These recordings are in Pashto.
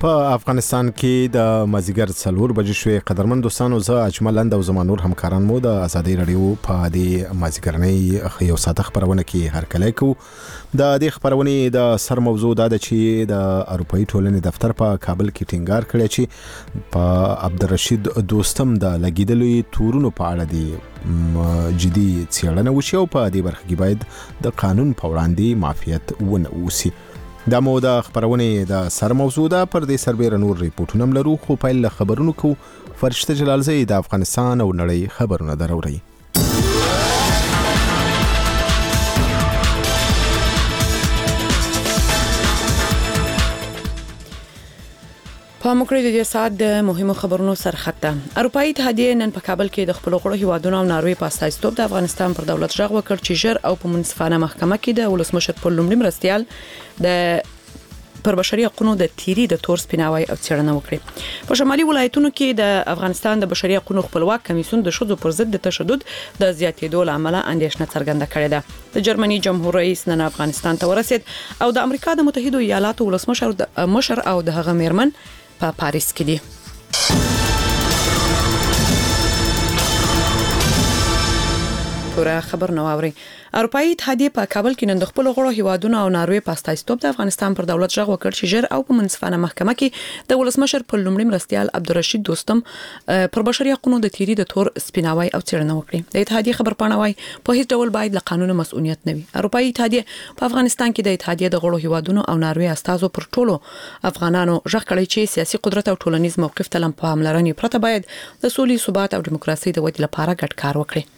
په افغانستان کې د مازیګر 4 بجې شوې قدرمن دوستانو زه اجمل اند او زمانور همکاران مو د ازادي رادیو په دې مازیګرنۍ یو ساعت خبرونه کې هرکلی کو د دې خبرونې د سر موضوع دا ده چې د اروپאי ټولنې دفتر په کابل کې ټینګار کړی چې په عبدالرشید دوستم د لګیدلې تورونو په اړه دی جدي څېړنه وشي او په دې برخه کې باید د قانون په وړاندې معافیت ونه وسی. دا مو د خبرونې د سر موضوع ده. پر دې سربېره نور ریپورټونه لرو خو پیل له خبرونو کو فرشته جلالزی د افغانستان او نړۍ خبرونه دروري. په مکرې د ساعت د مهمو خبرونو سرخطه اروپאי اتحادیه نن په کابل کې د خپل غړو هیوادونو او ناروې په استازیتوب د افغانستان پر دولت ژغ وکړ چې ژر او په منصفانه محکمه کې د ولسمشر په لومړي مرستيال د پر بشري حقوقو د تیری د تور سپیناوي او څېړنه وکړي. په شمالي ولایتونو کې د افغانستان د بشري حقوقو خپلواک کمیسیون د شذو پر ضد د تشدد د زیاتېدو لامل اندېښنه څرګنده کړې ده. د جرمني جمهور رئیس نن افغانستان ته ورسید او د امریکا د متحده ایالاتو ولسمشر او د هغه میرمن په پاریس کې دي. پوره خبر نو اوري. اروپאי اتحادیه په کابل کې نن د خپل غړو هیوادونو او ناروې په استازیتوب د افغانستان پر دولت ژغ وکړ چې ژر او په منصفانه محکمه کې د ولسمشر په لومړي مرستيال عبدالرشید دوستم پر بشري حقوقو د تیری د تور سپیناوي او څېړنه وکړي. د اتحادیه خبرپاڼه وايي په هیڅ ډول باید له قانون مسؤلیت نه وي. اروپאי اتحادیه په افغانستان کې د اتحادیه د غړو هیوادونو او ناروې استازو پر ټولو افغانانو ژغ کړی چې سیاسي قدرت او ټولنیز موقف ته لم پاملرنې پرته باید د سولې ثبات او دیموکراسي د ودې لپاره ګډ کار وکړي.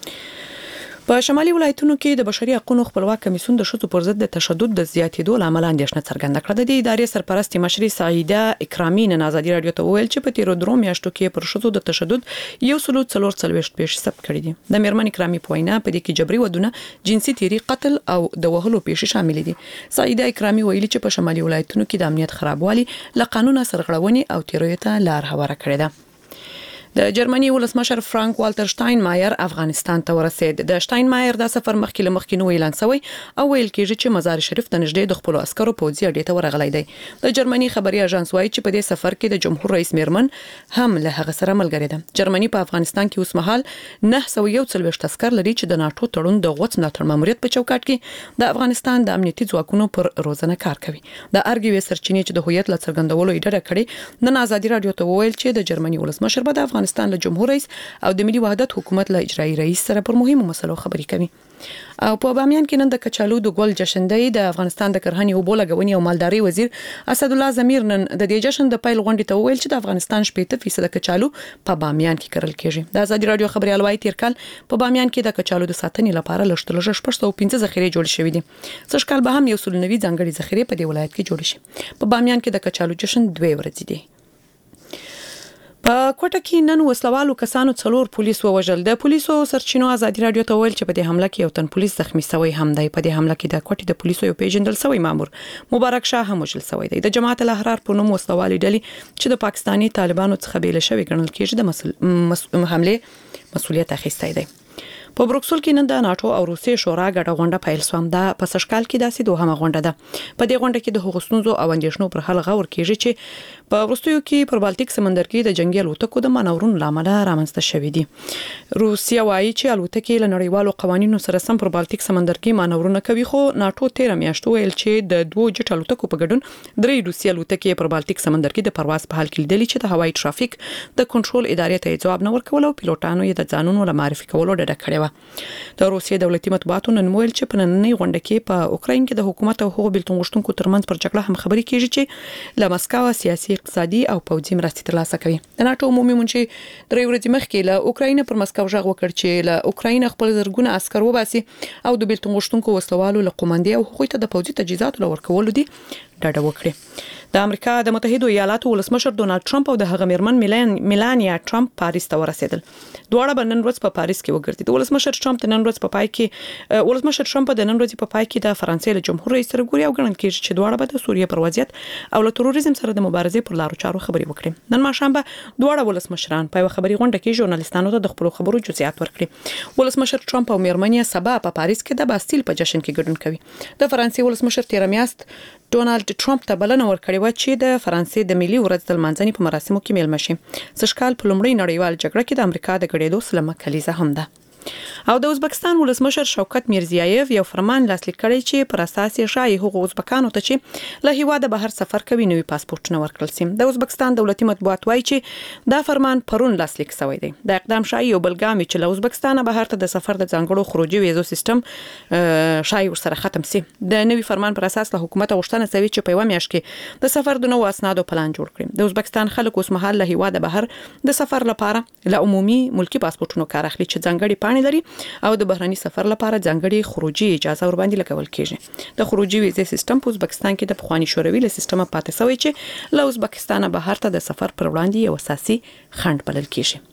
په شمالي ولایتونو کې د بشري حقوقو خپلواک کمیسیون د شذو پر ضد د تشدد د زیاتېدو لامل اندېښنه څرګنده کړه. د ادارې سرپرست مشري سعیده اکرامي نن ازادي رادیو ته وویل چې په تیرو درو میاشتو کې پر شذو د تشدد 144 پیښې ثبت کړي دي. د میرمن اکرامي په وینا په دې کې جبري ودونه، جنسي تیری، قتل او د وهلو پیښې شامل دي. سعیده اکرامي ویلي چې په شمالي ولایتونو کې د امنیت خرابوالي له قانون سرغړونې او تیروي ته لار هواره کړې ده. د جرمني ولسمشر فرانک والټر شټاینمایر افغانستان ته ورسید. د شټاینمایر د سفر مخکې نو اعلان شوی او ویل کېږي چې مزار شریف ته نږدې د خپل عسکرو پوځي اډې ته ورغلی دی. د جرمني خبري اژانس وايي چې په دې سفر کې د جمهور رئیس میرمن هم له هغه سره ملګری ده. جرمني په افغانستان کې اوس مهال 941 عسكر لري چې د ناتو تړون د غوڅ ملاتړ ماموریت په چوکاټ کې د افغانستان د امنیتي ځواکونو پر روزنه کار کوي. د ارګي سرچینې چې د هویت ل څرګندولو اډه کړي نن ازادي رادیو ته وویل چې د جرمني ولسمشر په افغانستان له جمهور رئیس او د ملي وحدت حکومت له اجرایي رئیس سره پر مهمو مسلو خبرې کوي. او په بامیان کې نن د کچالو د ګل جشن دی. د افغانستان د کرهنې او بولګونی او مالداري وزیر اسد الله زمیر نن د دې جشن د پیل غونډې ته وویل چې د افغانستان 80% کچالو په بامیان کې کرل کېږي. د ازادي رادیو خبري الوای تیر کال په بامیان کې د کچالو د ساتنې لپاره لښتلږه 615 ذخیره جوړ شوې دي. څشکال به هم یو سلنوي ځانګړي ذخیره په دې ولایت کې جوړ شي. په بامیان کې د کچالو جشن 2 ورځې دی. په کوټه کې نن وسلوالو کسانو 4 پولیس ووژل. د پولیسو سرچینو ازادي رادیو ته ویل چې په دې حمله کې یو تن پولیس زخمی شوی هم دی. په دې حمله کې د کوټې د پولیسو یو پیژندل شوی مامور مبارک شاه هم وژل شوی دی. د جماعت الاحرار په نوم وسلوالي ډلې چې د پاکستاني طالبانو څخه بیل شوی ګڼل کېږي د حمله مسؤلیت اخیستی دی. په بروکسل کې نن د ناتو او روسیې شورا ګډه غونډه پیل شوه. دا په سشکال کې داسې دوهمه غونډه ده. په دې غونډه کې د حقوقو او اندیشنو پر حل غور کېږي چې په وروستیو کې پر بالټیک سمندر کې د جنگي الوتکو د مانورونو لامل رامنځته شوې دي. روسیا وایي چې الوتکې له نړیوالو قوانینو سره سم پر بالټیک سمندر کې مانورونه کوي، خو ناتو 13 میاشتو ویل چې د دوه جټ الوتکو په ګډون 3 روسي الوتکې پر بالټیک سمندر کې د پرواز په حال کې لیدلې چې د هوایي ټرافیک د کنټرول ادارې ته ځواب نه ورکول او پیلوټانو یې د ځانونو له معرفي کولو ډډه کړې و. د روسیې دولتي مطبوعاتو نن ویل چې په نننۍ غونډه کې په اوکراین کې د حکومت او حقوق بیلتون غوښتونکو ترمنځ پر جګړه هم خبرې کېږي چې له مسکو سیاسي، اقتصادي او پوځي مرستې ترلاسه کوي. د ناتو عمومي منشي 3 ورځې مخکې له اوکراین پر مسکو ژغ وکړ چې له اوکراین خپل زرګونه عسكر وباسي او د بیلتون غوښتونکو وسلوالو له قومندې او حقوقي ته د پوځي تجهیزاتو لور کول دي ډډه وکړي. د امریکا د متحده ایالاتو ولسمشر ډونالد ټرمپ او د هغه میرمن میلانیا ټرمپ پاریس ته ورسېدل. دواړه به نن ورځ په پاریس کې وګرځي. ولسمشر ټرمپ د نن ورځ په پای کې د فرانسې له جمهور رئیس سره ګوري او ګڼل کېږي چې دواړه به د سوریې پر وضعیت او له تروریزم سره د مبارزې پر لارو چارو خبرې وکړي. نن ماښام به دواړه ولسمشران په خبري غونډه کې ژورنالستانو ته د خپل خبرو جزئیات ورکړي. ولسمشر ټرمپ او میرمن یې سبا په پاریس کې د باستیل په جشن کې ګډون کوي. د فرانسې ولسمشر 13 میاشت ډونالد ډونالډ ټرمپ ته بلنه ورکړې و چې د فرانسې د ملي ورځ د لمانځنې په مراسمو کې میلمه شي. سږکال په لومړۍ نړیوال جګړه کې د امریکا د ګډېدو سلمه کلیزه هم ده. او د ازبکستان ولسمشر شوکت میرزیایف یو فرمان لاسلیک کړی چې پر اساس یې شایي هغو ازبکانو ته چې له هیواده بهر سفر کوي نوي پاسپورتونه ورکړل شي. د ازبکستان دولتي مطبوعات وایي چې دا فرمان پرون لاسلیک شوی دی. د اقدام شایي یو بلګام چې له ازبکستان بهر ته د سفر د ځانګړو خروجي ویزو سیستم شایي ورسره ختم شي. د نوي فرمان پر اساس له حکومت غوښتنه شوی چې په یو میاشت کې د سفر د نوو اسنادو پلان جوړ کړي. د ازبکستان خلک اوس مهال له هیواده بهر د سفر لپاره له عمومي ملکی پاسپورتونو کار اخلي چې ځانګړي پاڼې لري او د بهرني سفر لپاره ځانګړي خروجي اجازه ور باندې لګول کیږي. د خروجي ویزې سیستم په ازبکستان کې د پخوانی شوروي له سیستمه پاتې شوی چې له ازبکستان بهر ته د سفر پر وړاندې یو اساسي خنډ بلل کیږي.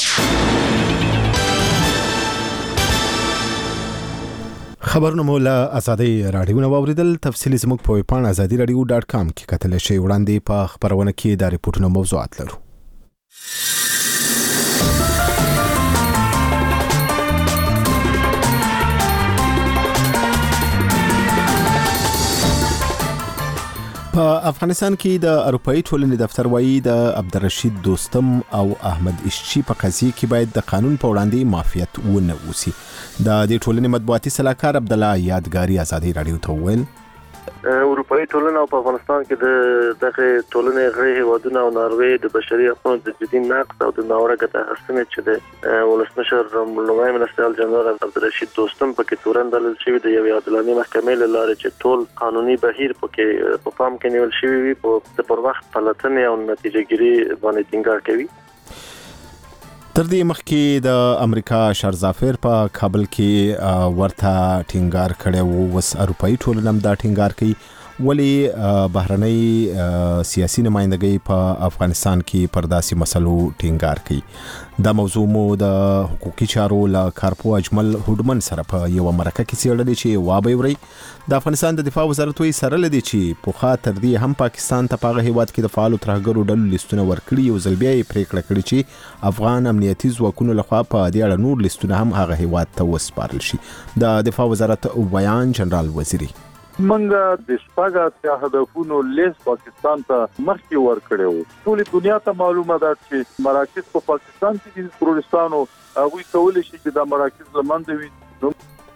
خبرونه مولا ازادي رادیو نو اوریدل. تفصیلی زموږ په ویبپاڼه azadiradio.com کې کتل شي. وړاندې په خبرونه کې د ریپورتونو موضوعات لرو. په افغانستان کې د اروپאי ټولنې دفتر وایي د عبدالرشید دوستم او احمد اشچی په قضیه کې باید د قانون په وړاندې معافیت ونه وسی. د دې ټولنې مطبوعاتي سلاکار عبدالله یادګاری ازادي رادیو ته ویل اروپאי ټولنه په افغانستان کې دغه ټولنې غړي هیوادونه او ناروې د بشري حقوقو د جدي نقض او د ناوړه هستنه چې د ولسمشر لومړی مرستیال جنرال عبدالرشید دوستم په کې تورن دلل شوی د یو عادلانه محکمې له لارې چې ټول قانوني بهیر په پام کې نیول شوی وي په پر وخت پلټنې او نتیجه ګیری باندې ټینګار کوي. تر دې مخکې د امریکا شرزافر په کابل کې ورته ټینګار کړي وو. وس اروپאי ټولنه دا ټینګار کوي ولی بهرنۍ سیاسي نمائندګۍ په افغانستان کې پر داسې مسلو ټینګار کوي. دا موضوع مو د حقوقي چارو له کارپو اجمل هډمن سره په یو مرکه کې څېړلې چې وابوري. د افغانستان د دفاع وزارت وی سره لدی چې په خاطر تر دې هم پاکستان ته پاغه هیواد کې د فعالو ترهګرو ډلو لیستونه ورکړي. یو ځل بیا یې پریکړه کړې چې افغان امنیتي ځواکونو لخوا په دې اړه نور لیستونه هم هغه هیواد ته وسپارل شي. د دفاع وزارت بیان جنرال وزیری منګه د شپږه هدفونو لیست پاکستان ته مخکې ورکړیو. ټول دنیا ته معلومه ده چې مراکز په پاکستان کې د تروریستانو هغه کولای شي چې د مراکز لمنځه وي.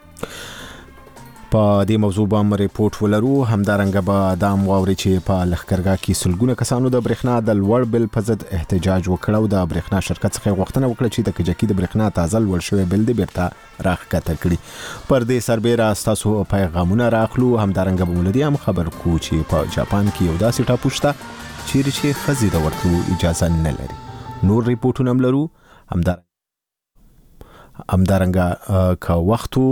په دې موضوع باندې ریپورت ولرو. همدارنګه به دام واوري چې په لخرګا کې سلګونه کسانو د برېښنا د لوړ بل په ضد احتجاج وکړ او د برېښنا شرکت څخه غوښتنه وکړه چې د کجکی د برېښنا تازه لوړ شوی بل د بیرته راخکته کړي. پر دې سربېره تاسو پیغامونه راخلو. همدارنګه به مولدي هم خبر کو چې په جاپان کې یو داسې ټاپو شته چې خزي د ورتلو اجازه نه لري. نور ریپورتونه هم لرو. همدارنګه که وختو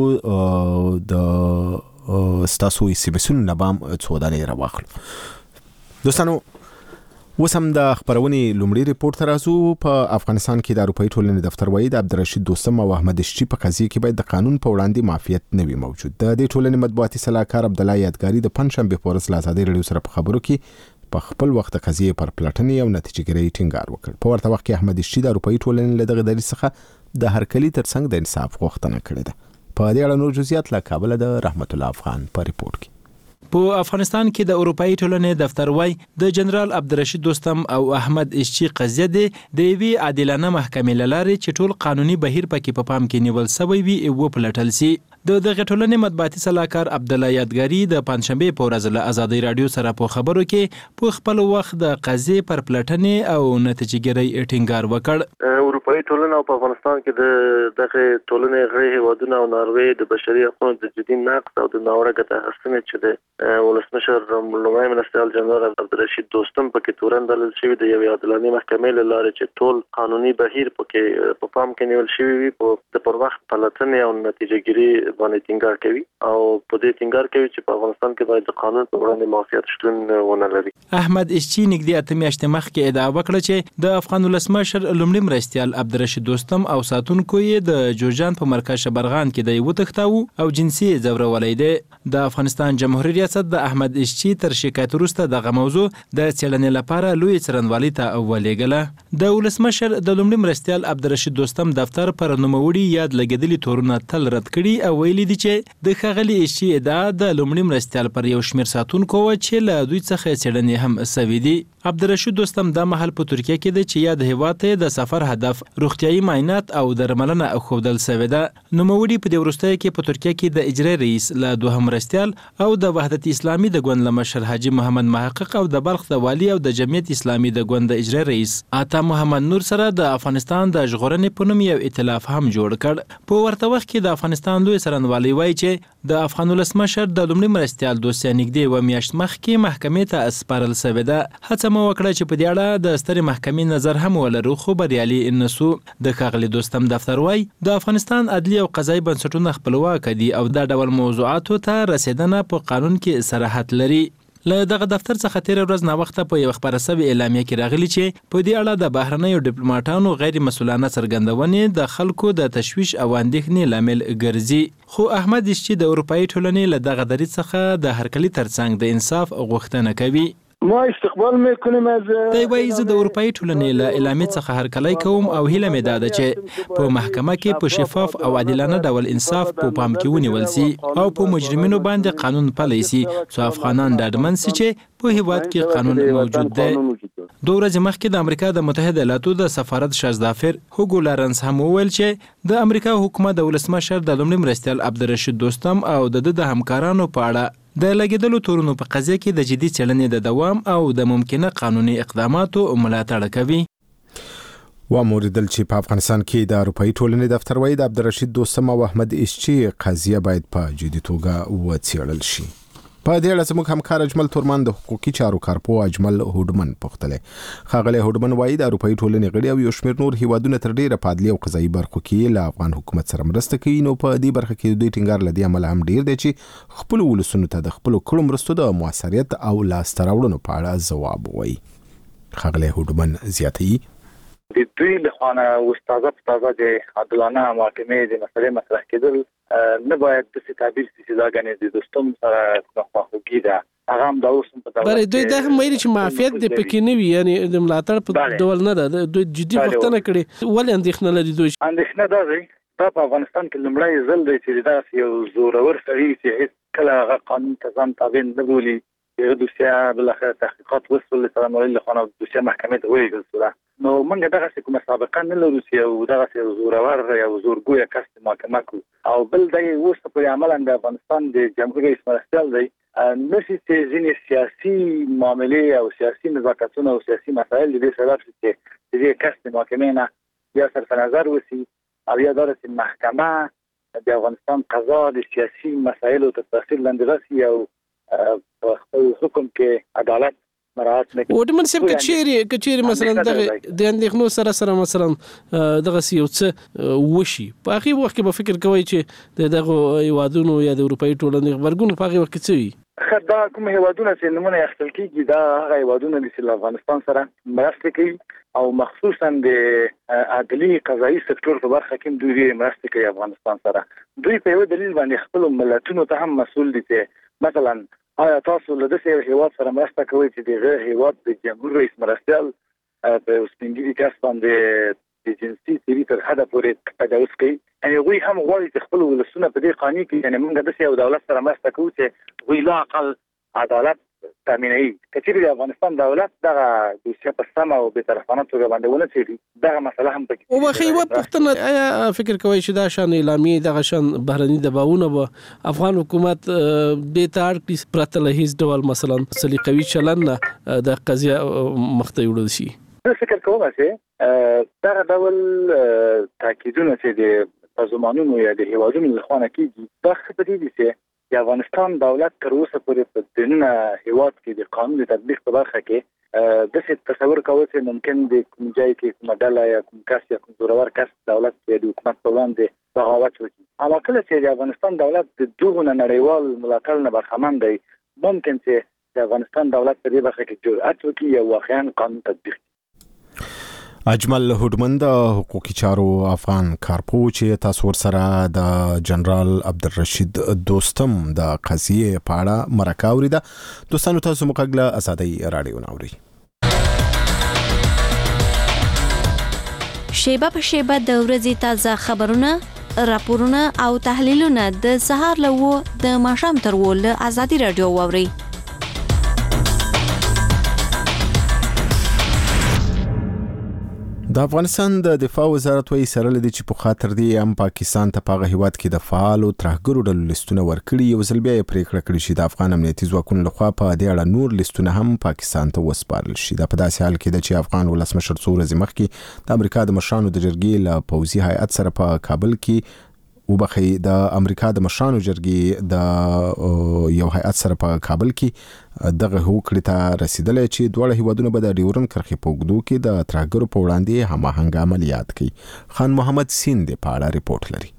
د ستاسو سیمسون نبام څودانې راوخلو. دوستانو اوس هم د خبرونې لومړی ریپورت راځو. په افغانستان کې د اروپאי ټولنې دفتر وایي د عبدالرشید دوستم او احمد اشچی په قضیه کې باید د قانون په وړاندې معافیت نه وي موجود. د دې ټولنې مطبوعاتي سلاکار عبدالله یادګاری د پنځشنبه په ورځ له ازادي رادیو سره په خبرو کې په خپل وخت قضیه پر پلټنې او نتیجه ګیری ټینګار وکړ. په ورته وخت کې احمد اشچی د اروپאי ټولنې له دغه دلیل څخه د هرکلی ترڅنګ د انصاف غوښتنه کړې ده. په دې اړه نور جزئیات له کابل د رحمت الله افغان په ریپورت کې. په افغانستان کې د اروپאי ټولنې دفتر وای د جنرال عبدالرشید دوستم او احمد اشچی قضیه د یوې عادلانه محکمې لارې چې ټول قانوني بهیر پکې په پام کې نیول شوی وي او پلټل شي. د دغه ټولنې مطبوعاتي سلاکار عبدالله یادګاری د پنځشنبه په ورځ له ازادي رادیو سره په خبرو کې په خپل وخت د قضیې پر پلټنې او نتیجه ګیری ټینګار وکړ. اروپאי ټولنه په افغانستان کې دغه ټولنې غړي هیوادونه او ناروې د بشري حقوقو د جدي نقض او د ناوړه هستنه چې د ولسمشر لومړی مرستیال جنرال عبدالرشید دوستم په کې تورن دلل شوی د یو عادلانه محکمې له لارې چې ټول قانوني بهیر په پام کې نیول شوی وي په پر وخت پلټنې او نتیجه ګیری باندې ټینګار کوي او په دې ټینګار کوي چې په افغانستان کې باید د قانون په وړاندې معافیت شتون ونه لري. احمد اشچی نږدې 8 میاشتې مخکې ادعا وکړه چې د افغان ولسمشر لومړي مرستیال عبدالرشید دوستم او ساتونکو یې د جوزجان په مرکز شبرغان کې د وتښتاو او جنسي ځورولۍ دی. د افغانستان جمهوریت ریاست د احمد اشچی تر شکایت وروسته دغه موضوع د څېړنې لپاره لوی څرنوالي ته ولېږله. د ولسمشر د لومړي مرستیال عبدالرشید دوستم دفتر پر نوموړي یاد لګېدلي تورونه تل رد کړي او ویلي دي چې د ښاغلي اشچی ادعا د لومړي مرستیال پر یو شمېر ساتونکو وه چې له دوی څخه څېړنې هم سوي دي. عبدالرشید دوستم دا مهال په ترکیه کې دی چې یاد هیواد ته د سفر هدف روغتیایي معاینات او درملنه ښودل سوې ده. نوموړي په دې وروستیو کې په ترکیه کې د اجرایي رئیس له دوهم مرستیال او د وحدت اسلامي د ګوند له مشر حاجي محمد محقق او د بلخ د والي او د جمعیت اسلامي د ګوند د اجرایي رئیس عطا محمد نور سره د افغانستان د ژغورنې په نوم یو ائتلاف هم جوړ کړ. په ورته وخت کې د افغانستان لوی څرنوالي وایي چې د افغان ولسمشر د لومړي مرستیال دوسیه نږدې یوه میاشت مخکې محکمې ته سپارل سوې ده. هڅه مو وکړه چې په دې اړه د سترې محکمې نظر هم ولرو خو بریالي نه سو. د ښاغلي دوستم دفتر وایي د افغانستان عدلي او قضایي بنسټونه خپلواک دي او دا ډول موضوعاتو ته رسیدنه په قانون کې صراحت لري. له دغه دفتر څخه تیر ورځ ناوخته په یو خبره سوي اعلامیه کې راغلي چې په دې اړه د بهرنیو ډیپلوماټانو غیر مسؤلانه څرګندونې د خلکو د تشویش او اندېښنې لامل ګرځي. خو احمد اشچی د اروپایي ټولنې له دغه دریځ څخه د هرکلي ترڅنګ د انصاف غوښتنه کوي. ما استقبال میکنیم از دی وایي زه د اروپایي ټولنې له اعلامیې څخه هرکلی کوم او هیله مې دا ده چې په محکمه کې په شفاف او عادلانه ډول انصاف په پام کې ونیول سي او په مجرمینو باندې قانون پلی سي څو افغانان ډاډمن سي چې په هیواد کې قانون موجود دی. 2 ورځې مخکې د امریکا د متحده ایالاتو د سفارت شازدافر هوګو لارنس هم وویل چې د امریکا حکومت د ولسمشر د لومړي مرستیال عبدالرشید دوستم او د همکارانو په اړه د لګیدلو تورونو په قضیه کې د جدي څېړنې د دوام او د ممکنه قانوني اقداماتو ملاتړ کوي. واموریدل چې په افغانستان کې د اروپایي ټولنې دفتر وایي د عبدالرشید دوستم او احمد اشچی قضیه باید په جدي توګه وڅېړل شي. په دې اړه زموږ همکار اجمل تورمان د حقوقي چارو کارپو اجمل هوډمن پوښتلی. ښاغلی هوډمن وایي د اروپایي ټولنې غړي او یو شمېر نور هیوادونه تر ډیره په عدلي او قضایي برخو کې له افغان حکومت سره مرسته کوي. نو په دې برخه کې دوی ټینګار له دې امله هم ډیر دی چې خپلو ولسونو ته د خپلو کړو مرستو د موثریت او لاسته راوړنو په اړه ځواب وایي. ښاغلی هوډمن زیاتوي د دوی له خوا تازه د عادلانه محاکمې د مسلې مطرح کېدل نه باید د تعبیر چې دا غنې د دوستم سره خواخوږي ده هغه هم دا اوس په دغه بلې دوی دا هم ویلي چې معافیت د پکې نه وي یعنی د ملاتړ په ډول نه ده. دوی جدي پوښتنه کړې ولې اندېښنه لري دوی؟ اندېښنه دا دی دا په افغانستان کې لومړی ځل دی چې دا یو زورور سړی چې هیڅ کله هغه قانون ته ځان تابع نه بولي د دوسیه بالاخره تحقیقات وسول سره مولل خانه دوسیه محکمې ته ویل شو. نو موږ دغه کومه سابقه نه لرو چې دغه زورور یا زورګوی کس محکمه کو او بل دی اوس په عمل د افغانستان د جمهوریت رئیس مرستیال دی نشي چې ځینې سیاسي معاملې او سیاسي نزاکتونه او سیاسي مسایل د سبب چې د کس محکمې نه یا صرف نظر وسی او یا دارت محکمه د افغانستان قضا د سیاسي مسایلو ته تفصیل لاندې راسي او په حکم کې عدالت مراعات نه کوي. وډمن سب کچېری مثلا دغه د اندېښنو سره مثلا دغه یو څه وشي په هغه وخت کې به فکر کوي چې دغه هیوادونو یا د اروپایي ټولنې خبرګون په هغه وخت کې څه وي؟ دا کوم هیوادونه چې نمونه اخیستل کېږي دا هغه هیوادونه دي چې افغانستان سره مرسته کوي او مخصوصا د عدلي قضایي سکتور په برخه کې دوی مرسته کوي افغانستان سره. دوی په یو دلیل باندې خپل ملتونو ته هم مسؤل دي چې مثلا آیا تاسو له دې هیواد سره مرسته کوئ چې دغه هیواد د جمهور رئیس مرستیال په سپینګری کس باندې د جنسي تیری تر حد پورې تجاوز کوي؟ یعنی دوی هم غواړي چې خپل ولسونه په دې قانون کې یعنی موږ د یو دولت سره مرسته کوو چې دوی لا اقل عدالت تامینوي. کچېرې د افغانستان دولت دغه دوسیه په سمه او بې طرفانه توګه باندې ونه څېړي دغه مسله هم پکې او واخې یوه پوښتنه آیا فکر کوئ چې دا شان اعلامیې دغه شان بهرني دباوونه به افغان حکومت دې ته اړ کړي پرته له هیڅ ډول مثلا سلیقوي چلن نه د قضیه مخ ته وړل شي؟ زه فکر کوم چې دغه ډول تاکیدونه چې د سازمانونو یا د هیوادونو له خوا نه کېږي دا ښه په دې دي چې د افغانستان دولت تر اوسه پورې په دننه هیواد کې د قانون د تطبیق په برخه کې داسې تصور کوي چې ممکن د کوم ځای کې کومه ډله یا کوم کس یا کوم زورور کس دولت د حکومت په وړاندې بغاوت وکړي. اما کله چې د افغانستان دولت د دغو نړیوال ملاتړ نه برخمن دی ممکن چې د افغانستان دولت په دې برخه کې جرأت وکړي یا واقعا قانون تطبیق کړي. اجمل هډمن د حقوقي چارو افغان کارپو چې تاسو ورسره د جنرال عبدالرشید دوستم د قضیه په اړه مرکه اوریده. دوستانو تاسو مقابله ازادي رادیو ناوري. شیبه په شیبه د ورځې تازه خبرونه، راپورونه او تحلیلونه د سهار له 9 د ماښام تر 10 له ازادي رادیو واوري. د افغانستان د دفاع وزارت وایي سره لدی چې په خاطر دی هم پاکستان ته په هیواد کې د فعال او ترهګرو ډلو لیستونه ورکړي. یو ځل بیا پریکړه کړې چې د افغان امنیتي ځواکونو لخوا په دې اړه نور لیستونه هم پاکستان ته وسپارل شي. دا په داسې حال کې ده چې افغان ولسمشر څو ورځې مخکې د امریکا د مشرانو د جرګې له پوځي هیئت سره په کابل کې وبخي د امریکا د مشرانو جرګې د یو هیئت سره په کابل کې دغه هوکړې ته رسیدلې چې دواړه هیوادونه به د ډیورن کرښې په اوږدو کې د ترهګرو په وړاندې هماهنګ عملیات کوي. خان محمد سیند په اړه ریپورت لري.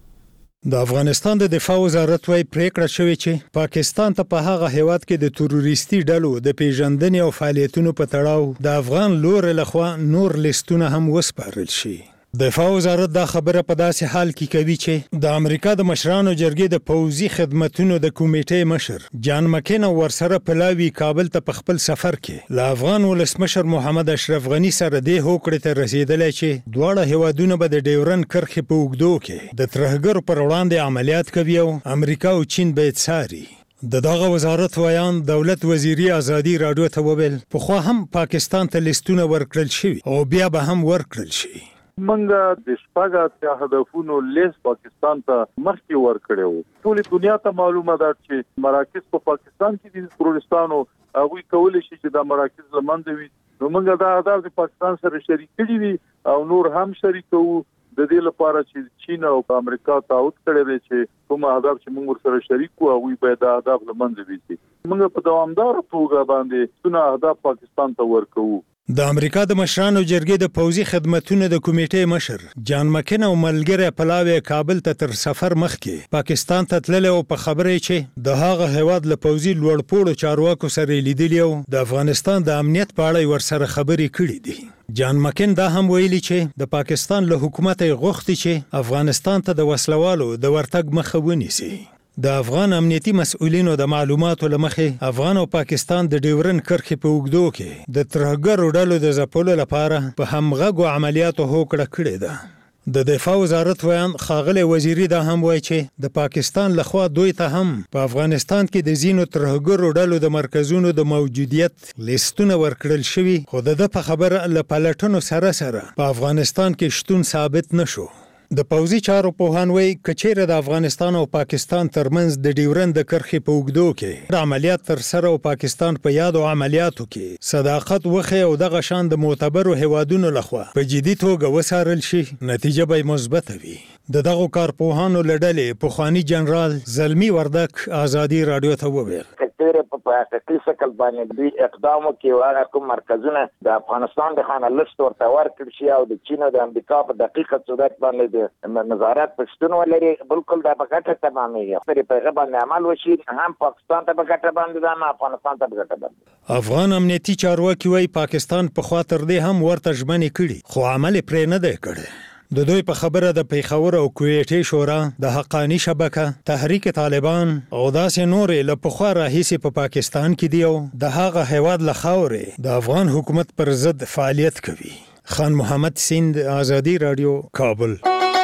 د افغانستان د دفاع وزارت وايي پریکړه شوې چې پاکستان ته په هغه هیواد کې د تروریستي ډلو د پیژندنې او فعالیتونو په تړاو د افغان لور لخوا نور لیستونه هم وسپارل شي. دفاع وزارت دا خبره په داسې حال کې کوي چې د امریکا د مشرانو جرګې د پوځي خدماتو د کمیټې مشر جان مکین ورسره پلاوی کابل ته په خپل سفر کې له افغان ولسمشر محمد اشرف غنی سره د هوکړې ته رسیدلې چې دواړه هیوادونه به د ډیورن کرښې په اوږدو کې د ترهګرو پر وړاندې عملیات کوي او امریکا او چین به څاري. د دغه وزارت ویان دولت وزیری ازادي رادیو ته وویل په خو هم پاکستان ته لیستونه ورکړل شي او بیا به هم ورکړل شي. منګه د شپږه هدفونو لیست پاکستان ته مخکې ورکړو. ټول دنیا ته معلومه ده چې مراکز په پاکستان کې د تروریستانو هغه کولی شي چې د مراکز لمنځه وي. نو موږ دا اهداف د پاکستان سره شریک کړي وي او نور هم شریکو د دې لپاره چې چین او امریکا تعهد کړی دی چې کوم اهداف چې موږ سره شریک وو هغه به د اهداف لمنځه وي. موږ په دوامدار توګه باندې څونه اهداف پاکستان ته ورکوو. د امریکا د مشرانو جرګې د پوځي خدماتو د کمیټې مشر جان مکین او ملګری پلاوی کابل ته تر سفر مخکې پاکستان ته تللی او په خبره چې د هغه هیواد له پوځي لوړپوړو چارواکو سره لیدلی او د افغانستان د امنیت په اړه ورسره خبرې کړې دي. جان مکین دا هم ویلي چې د پاکستان له حکومت غوښتي چې افغانستان ته د وسلوالو د ورتګ مخه ونیسي. د افغان امنیتي مسؤلینو د معلوماتو لمخې افغان او پاکستان د ډیورن کرښې په اوږدو کې د ترهګرو ډلو د ځپلو لپاره په همغږو عملیاتو هوکړه کړې ده. د دفاع وزارت ویان ښاغلی وزیری دا هم وایي چې د پاکستان لخوا دوی ته هم په افغانستان کې د ځینو ترهګرو ډلو د مرکزونو د موجودیت لیستونه ورکړل شوي، خو د په خبره له پلټنو سره سره په افغانستان کې شتون ثابت نشو. د پوځي چارو پوهان وایي کچېره د افغانستان او پاکستان ترمنځ د ډیورن د کرښې په اوږدو کې د عملیات تر سره او پاکستان په یادو عملیاتو کې صداقت وخی او دغه شان د معتبرو هیوادونو لخوا په جدي توګه وسارل شي، نتیجه به مثبت وي. د دغه کارپوهانو لړلې پخوانی جنرال زلمی وردک ازادي رادیو ته وویل په حقیقي شکل باندې دوی اقدام کوي او کوم مرکزونه د افغانستان د خانه لست ورته ورکړي شي او د چین او د امریکا په دقیقه صورت باندې د نظارت پښتون ولري بالکل د پکټه تمامي په پیغام باندې عمل وشي، هم پاکستان ته پکټه باندې هم افغانستان ته پکټه باندې. افغان امنیتي چارواکي وايي پاکستان په خاطر دې هم ورته ژمنې کړي خو عمل پرې نه دی کړی. د دوی په خبره د پیښور او کویټې شورا د حقانی شبکه تحریک طالبان او داسې نورې له پخوا راهیسې په پاکستان کې دی او د هغه هیواد له خاورې د افغان حکومت پر ضد فعالیت کوي. خان محمد سیند ازادي رادیو کابل.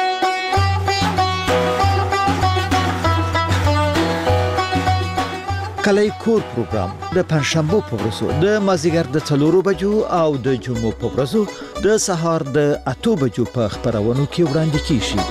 کلی کور پروګرام د پنځشنبه په ورځو د مازیګر د 4 بجو او د جمعو په ورځو د سهار د 8 بجو په خبرونو کې وړاندې کیږي.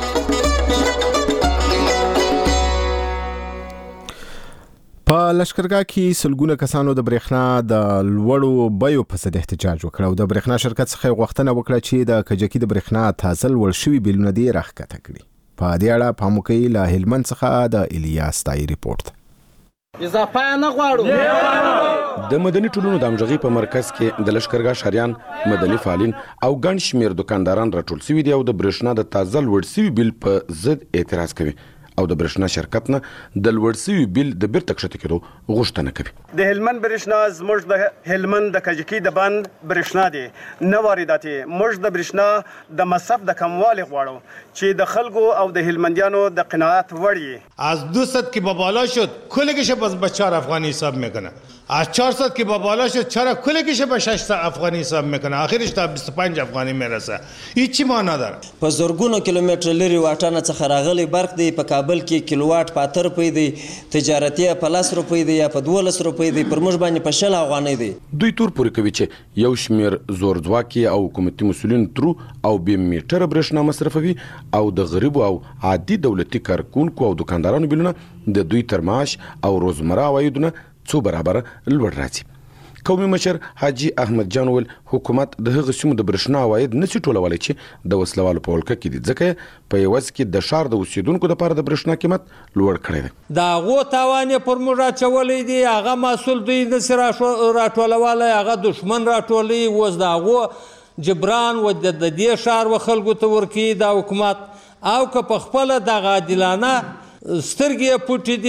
په لشکرګاه کې سلګونه کسانو د برېښنا د لوړو بیو په ضد احتجاج وکړ او د برېښنا شرکت څخه غوښتنه وکړه چې د کجکي د برېښنا تازه لوړ شوي بیلونه دې راښکته کړي. په دې اړه پاموکي له هلمند څخه د الیاس تای ریپورت. اضافه نه غواړو. د مدني ټولنو د همغږي په مرکز کې د لشکرګاه شریان، مدني فعالین او ګڼ شمیر دکانداران راټول شوي دي او د برېښنا د تازه لوړ شوي بیل په ضد اعتراض کوي او د برېښنا شرکت نه د لوړ شوي بیل د بیرته کښته کېدو غوښتنه کوي. د هلمند برېښنا زموږ د هلمند د کجکي د بند برېښنا دی نه وارداتي. موږ د برېښنا د مصرف د کموالي غواړو چې د خلکو او د هلمندیانو د قناعت وړ از 200 که با بالا شد کلگش به 4 افغانی حساب میکنه، از 400 که با بالا شد چرا کلگش به 600 افغانی حساب میکنه، آخرش تا 25 افغانی میرسه. هیچ معنا داره. په زرګونو کیلومتر لري واټن څخه راغلي برق دی په کابل کې کیلوواټ په 8 روپۍ دی، تجارتي په 10 روپۍ دی یا په 12 روپۍ دی، پر موږ باندې په 60 افغانۍ دی. دوی تور پورې کوي چې یو شمیر زور ځواکي او حکومتي مسولین ترو او بې میټره برېښنا مصرفوي او د غریبو او عادي دولتي کارکونکو او دکاندارانو بیلونه د دوی تر معاش او روزمره عوایدونه څو برابر لوړ راځي. قومي مشر حاجي احمد جان ویل حکومت د هغه سیمو د برېښنا عواید نشي ټولولی چې د وسلوالو په ولکه کې دي، ځکه په یوازې کې د ښار د اوسیدونکو دپاره د برېښنا قیمت لوړ کړی دی. د هغو تاوان یې پر موږ اچولی دی، هغه محصول دوی نسي راټولولی، هغه دښمن راټولوي. اوس د هغو جبران و د دې ښار و خلکو ته ورکوي دا حکومت، او که په خپله دغه عادلانه سترګې پټې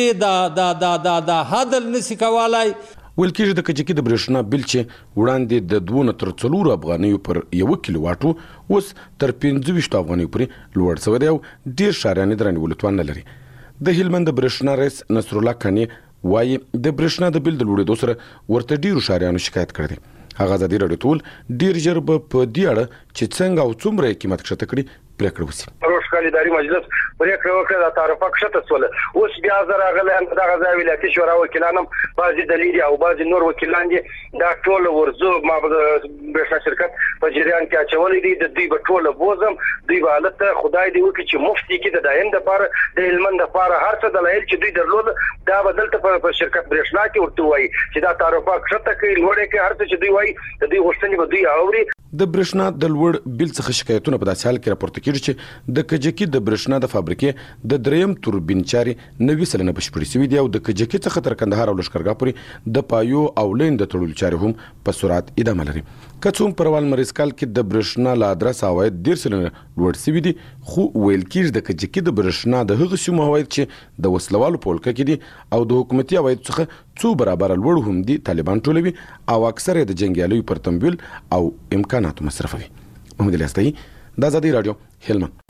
دي د عدل نسي کولی. ویل کېږي د کجکي د برېښنا بیل چې وړاندې د 2 نه تر 4 افغانیو پر 1 کیلو واټو اوس تر 25 افغانیو پورې لوړ شوی دی او ډېر ښاریان یې د رانیولو توان نه لري. د هلمند د برېښنا رئیس نصرالله کاني وایي د برېښنا د بیل د لوړېدو سره ورته ډېرو ښاریانو شکایت کړی دی. هغه ازادي راډیو ته ویل ډېر ژر به په دې اړه چې څنګه او څومره یې قیمت کښته کړي پرېکړه وشي. روشکال اداري مجلس پرېکړه وکړه د تعرفه کښته شوله. اوس بیا زه راغلی یم دغه ځای ولایتي شورا وکیلان هم بعضې دلیل دي او بعضې نور وکیلان دي دا ټوله ورځو ما به د برېښنا شرکت په جریان کې اچولی دي. د دوی به ټوله بوزم، دوی به هلته خدای دې وکړي چې مفت یې کړي د دایم دپاره د هلمند دپاره هر څه دلایل چې دوی درلود دا به دلته په شرکت برېښنا کې ورته ووایي چې دا تعرفه کښته کړي لوړې کړي، هر څه چې دوی وایي د دوی غوښتنې به دوی اوري. د برېښنا د لوړ بیل څخه شکایتونه په داسې حال کې راپورته کېږي چې د کجکي د برېښنا د فابریکې د 3م توربین چارې 90% بشپړې شوي دي او د کجکي څخه تر کندهار او لښکرګاه پورې د پایو او لین د تړلو چارې هم په سرعت ادامه لري. که څه هم په روان مریض کال کې د برېښنا له ادرس عواید 10% لوړ شوي دي، خو ویل کېږي د کجکي د برېښنا د هغه سیمو عواید چې د وسلوالو په ولکه کې دي او د حکومتي عواید څخه څو برابر لوړ هم دي طالبان ټولوي او اکثر د جنګیالیو پر تمویل او امکاناتو مصرفوي. محمد الیاستایي، د ازادي راډیو، هلمند.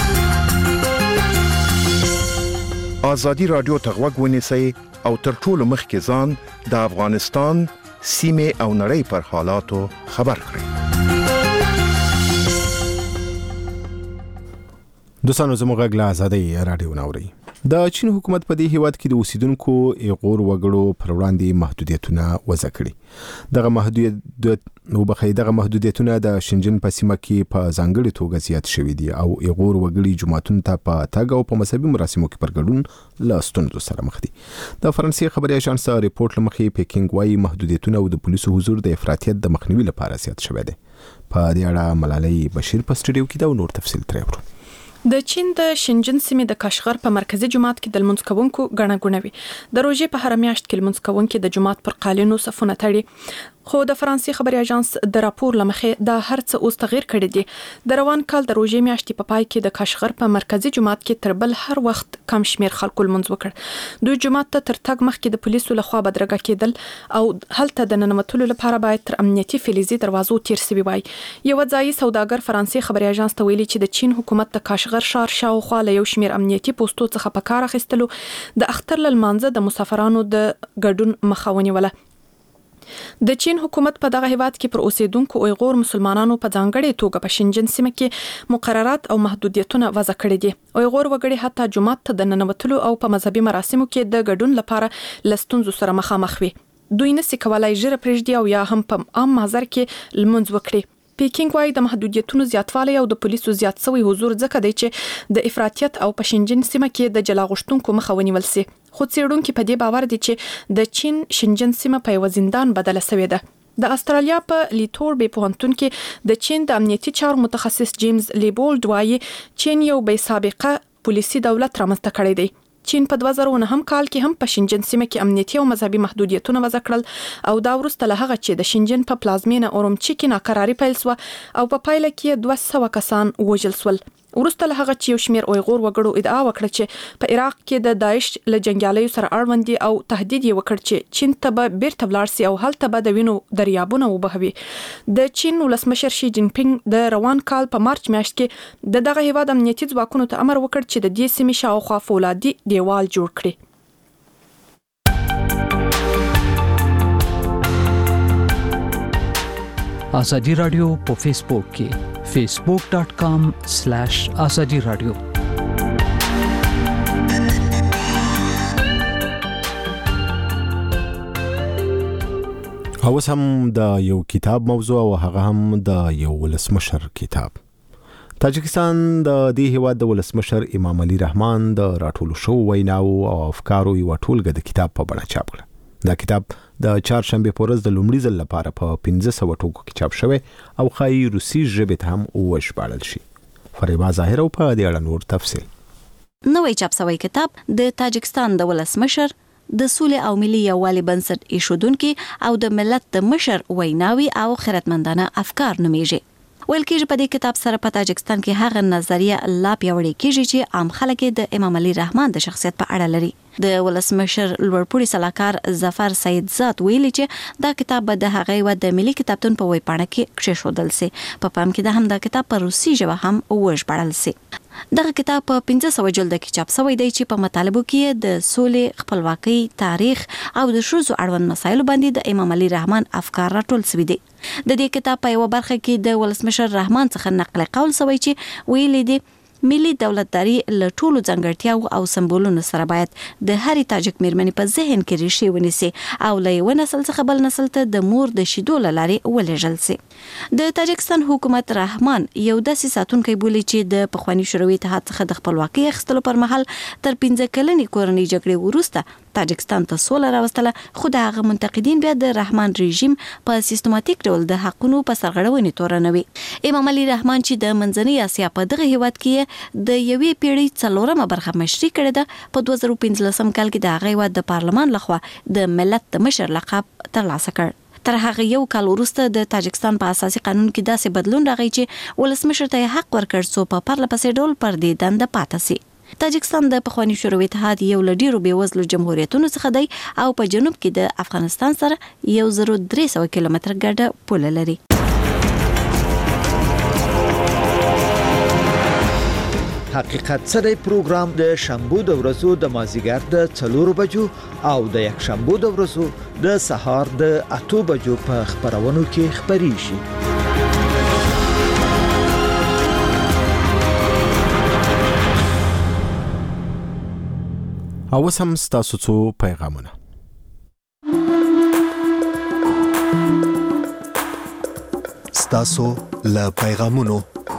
ازادي راډیو ته غوږ ونیسئ او تر ټولو مخکې ځان د افغانستان سیمې او نړۍ پر حالاتو خبر کړئ. دوستانو زموږ غږ له ازادي راډیو ناوري. د چین حکومت په دې هیواد کې د اوسیدونکو ایغور وګړو پر وړاندې محدودیتونه وضع کړي. دغه محدودیتونه د شنجن په سیمه کې په ځانګړي توګه زیات شوي دي او ایغور وګړي جماعتونو ته په تګ او په مذهبي مراسمو کې پر ګډون له ستونزو سره مخ دي. د فرانسې خبري اژانس ریپورت لمخې پیکینګ وايي محدودیتونه او د پولیسو حضور د افراطیت د مخنیوي لپاره زیات شوی دی. په دې اړه ملالۍ بشیر په سټډیو کې دا نور تفصیل ترې ورو. د چین د شنجن سیمې د کاشغر په مرکزی جماعت کې د لمونځ کوونکو غڼه غونوي. د روزې په هر میاشت کې لمونځ کوونکو د جماعت پر قالینو صفونه تړي. خو د فرانسې خبري اژانس د راپور لمخې د هر څه اوس تغیر کړی دی. د روان کال د روزې میاشتې په پای کې د کاشغر په مرکزی جماعت کې تر بل هر وخت کم شمیر خلکو لمونځ وکړ. دوی جماعت ته تر تګ مخکې د پولیسو لخوا بدرګه کېدل او هلته د ننوتلو لپاره باید تر امنیتي فلزي دروازو تیر سوي وای. یو ځایي سوداګر فرانسې خبري اژانس ته ویلي چې د چین حکومت د کاشغر ښار شاوخوا له یو شمیر امنیتي پوسټو څخه په کار اخیستلو د اختر لمانځه د مسافرانو د ګډون مخه ونیوله. د چین حکومت په دغه هیواد کې پر اوسیدونکو اویغور مسلمانانو په ځانګړي توګه په شنجن سیمه کې مقررات او محدودیتونه وضع کړي دي. اویغور وګړي حتی جماعت ته د ننوتلو او په مذهبي مراسمو کې د ګډون لپاره لستونزو سره مخامخ وي. دوی نسي کولای ژر پرېږدي او یا هم په عام محضر کې لمونځ وکړي. پیکینګ وايي د محدودیتونو زیاتوالی او د پولیسو زیات شوی حضور ځکه دی چې د افراطیت او په شنجن سیمه کې د جلا غوښتونکو مخه ونیول سي. خو څېړونکو په دې باور دي چې د چین شنجن سیمه په یو زندان بدله شوې ده. د استرالیا په لیتوربي پوهنتون کې د چین د امنیتي چارو متخصص جیمز لیبولډ وايي چین یو بې سابقه پولیسي دولت رامنځته کړی دی. چین په 2009 کال کې هم په شنجن سیمه کې امنیتي او مذهبي محدودیتونه وضع کړل او دا وروسته له هغه چې د شنجن په پلازمینه اورمچي کې ناکراري پیل شو او په پایله کې 200 کسان وژل شول. ورسته له هغه چې یو شمېر اویغور وګړو ادعا وکړه چې په عراق کې د داعش له جنگیالیو سره اړوند دي او تهدید یې وکړ چې چین ته به بیرته ولاړ سي او هلته به د وینو دریابونه وبهوي. د چین ولسمشر شي جین پینګ د روان کال په مارچ میاشت کې دغه هیواد امنیتي ځواکونو ته امر وکړ چې د دې سیمې شاوخوا فولادي دیوال جوړ کړي. آزادی رادیو په فیسبوک کې facebook.com/azadi radio. اوس هم د یو کتاب موضوع او هغه هم د یو ولسمشر کتاب. تاجکستان د دې هیواد د ولسمشر امام علي رحمان د راټولو شو ویناو او افکارو یو ټولګه د کتاب په بڼه چاپ کړ. دا کتاب د چهارشنبه په ورځ د لومړي ځل لپاره په 1500 ټوکو کې چاپ شوی او خای روسي ژبه ته هم وژباړل شي. فریبا ظاهر او په دې اړه نور تفصیل. نوې چاپ شوی کتاب د تاجکستان د ولسمشر د سولې او ملي یووالي بنسټ ایښودونکي او د ملت د مشر ویناوي او خیرتمندانه افکار نومیږي. ویل کېږي په دې کتاب سره په تاجکستان کې هغه نظریه لا پیاوړې کېږي چې عام خلک د امام علي رحمان د شخصیت په اړه لري. د ولسمشر لوړپوړي سلاکار ظفر سید زاد ویلي چې دا کتاب به د هغې و د ملي کتابتون په ویب پاڼه کې کښېښودل سي. په پام کې د هم دا کتاب په روسي ژبه هم وژباړل سي. دغه کتاب په 1500 جلد کې چاپ شوی دی چې په مطالبو کې د سولې، خپلواکۍ، تاریخ او د ښځو اړوند مسایلو باندې د امام علي رحمان افکار راټول شوي دي. د دې کتاب په یو برخه کې د ولسمشر رحمان څخه نقل قول شوی چې ویلي دي ملي دولتداري له ټولو ځانګړتیاو او سمبولونو سره باید د هرې تاجک میرمنې په ذهن کې ریښې ونیسي او له یو نسل څخه بل نسل ته د مور د شیدو له لارې ولېږل سي. د تاجکستان حکومت رحمان یو داسې ساتونکی بولي چې د پخواني شوروي اتحاد څخه د خپلواکۍ اخیستلو پر مهال تر 15 کلنې کورنۍ جګړې وروسته تاجکستان ته سوله راوستله، خو د هغه منتقدین بیا د رحمان رژیم په سیستماتیک ډول د حقونو په سرغړونې تورنوي. امام علي رحمان چې د منځنۍ اسیا په دغه هیواد کې د یوې پیړۍ 4مه برخه مشري کړې ده، په 2015 کال کې د هغه هیواد د پارلمان لخوا د ملت د مشر لقب ترلاسه کړ. تر هغه یو کال وروسته د تاجکستان په اساسي قانون کې داسې بدلون راغی چې ولسمشر ته حق ورکړ څو په پرله پسې ډول پر دې دنده پاتې سي. تاجکستان د پخواني شوروي اتحاد یو له ډیرو بېوزلو جمهوریتونو څخه دی او په جنوب کې د افغانستان سره 1300 کیلومتر ګډه پوله لري. حقیقت سره پروګرام د شنبه د ورځو د مازیګر د 4 بجو او د یک شنبه د ورځو د سهار د 8 بجو په خبرونو کې خبريږي. او سم ستاسو څو پیغامونه. ستاسو له پیغامونو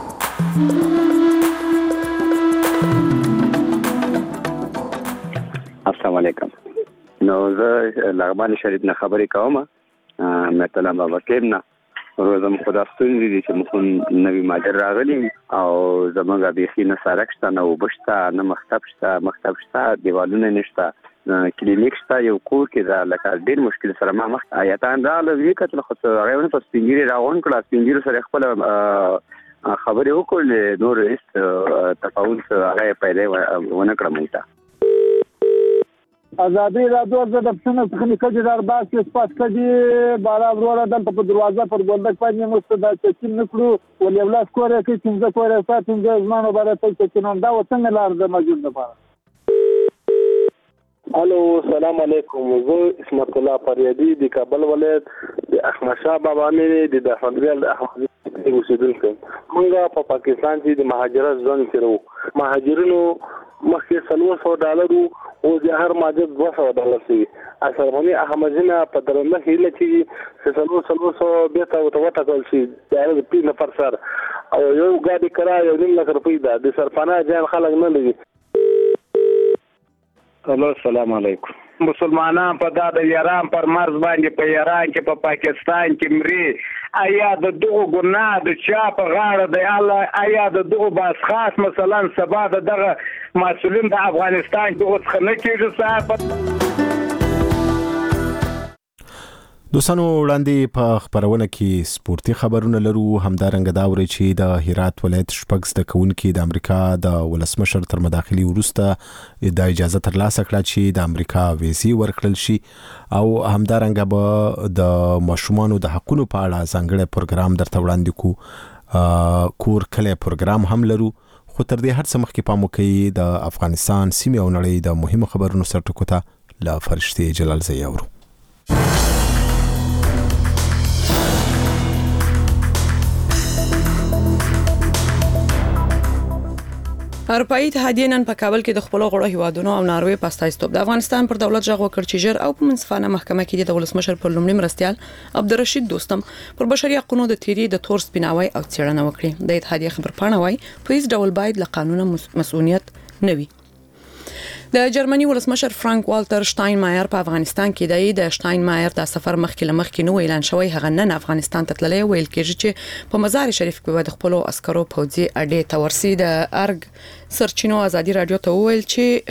السلام علیکم. نو زه لغمان شریف نه خبرې کوم. مثلا بابا کېم نه روزم خدا ستونزې دي چې مخون نوی ماجر راغلی او زمونږ بیخي نه سړک شته، نه اوبه شته، نه مکتب شته، دیوالونه نشته، کلینیک شته. یو کور کې دا لکه ډېر مشکل سره ما مخ آیتان راغله وی کتل خو هغه ونه په سپینګیری راغون کړه. سپینګیری سره خپل خبرې وکړلې، نور هیڅ تفاوض هغه پیدا ونه کړم. مونږ آزادی رادیو زه د پښتنو څخه نکړې دربار کې سپاس کړي بارا وروره دلته په دروازه پر ګوندک باندې مستدا چې نکړو ولې ولاس کوره کې څنګه کوره ساتم ځمانو بارا ته چې نن دا وڅنګ لار د موجود لپاره. الو السلام علیکم. زه اسمت الله فریادی د کابل ولایت د احمد شاه بابا مې د احمد احمد اوسیدونکو. موږ په پاکستان کې د مهاجرت ژوند کړو. مهاجرینو مخکې $700 او د هر ماجر $200 شي. اصلونی احمدینه په درنه هیله چې $700 به تا وته کول شي دا د 3 نفر سره او یو ګاډي کرای یو $1 لک ده د سرپانا ځان خلک نه لګي. السلام علیکم. مسلمانان په د ایران پر مرز باندې په ایران کې په پاکستان کې مري. آیا د دغه ګناه د چا په غاړه دی؟ الله آیا د دغه باس خاص مثلا سبا دغه مسؤلین د افغانستان دغه څخه نه کېږي صاحب. دوستانو وړاندې په خبرونه کې سپورتي خبرونه لرو. همدارنګه دا ورې چې د هرات ولایت شپږ زده کوونکي د امریکا د ولسمشر تر مداخلي وروسته د اجازه ترلاسه کړه چې د امریکا ویزې ورکړل شي او همدارنګه به د ماشومانو د حقوقو په اړه ځانګړی پروګرام درته وړاندې کو کور کله پروګرام هم لرو. خو تر دې هر څه مخکې پام وکړئ د افغانستان سیمې او نړۍ د مهمو خبرونو سرټکو ته له فرشتي جلال زئی اورو. اروپאי اتحادیه نن په کابل کې د خپل غړو هیوادونو او ناروې په استایستوب د افغانستان پر دولت ژغ وکړ چې ژر او په منصفانه محکمه کې د ولسمشر پر لومړي مرستيال عبدالرشید دوستم پر بشري حقوقو د تیری د تور سپیناوي او څېړنه وکړي. د اتحادیه خبرپاڼه وايي په هیڅ ډول باید له قانون مسؤلیت نه وي. د جرمني ولسمشر فرانک والټر شټاینمایر په افغانستان کې د شټاینمایر د سفر مخکې نو اعلان شوی هغه نن افغانستان ته تللی ویل کېږي چې په مزار شریف کې د خپل عسکرو پوځي اډې تورسي د ارګ سرچینو ازادي رادیو ته ویل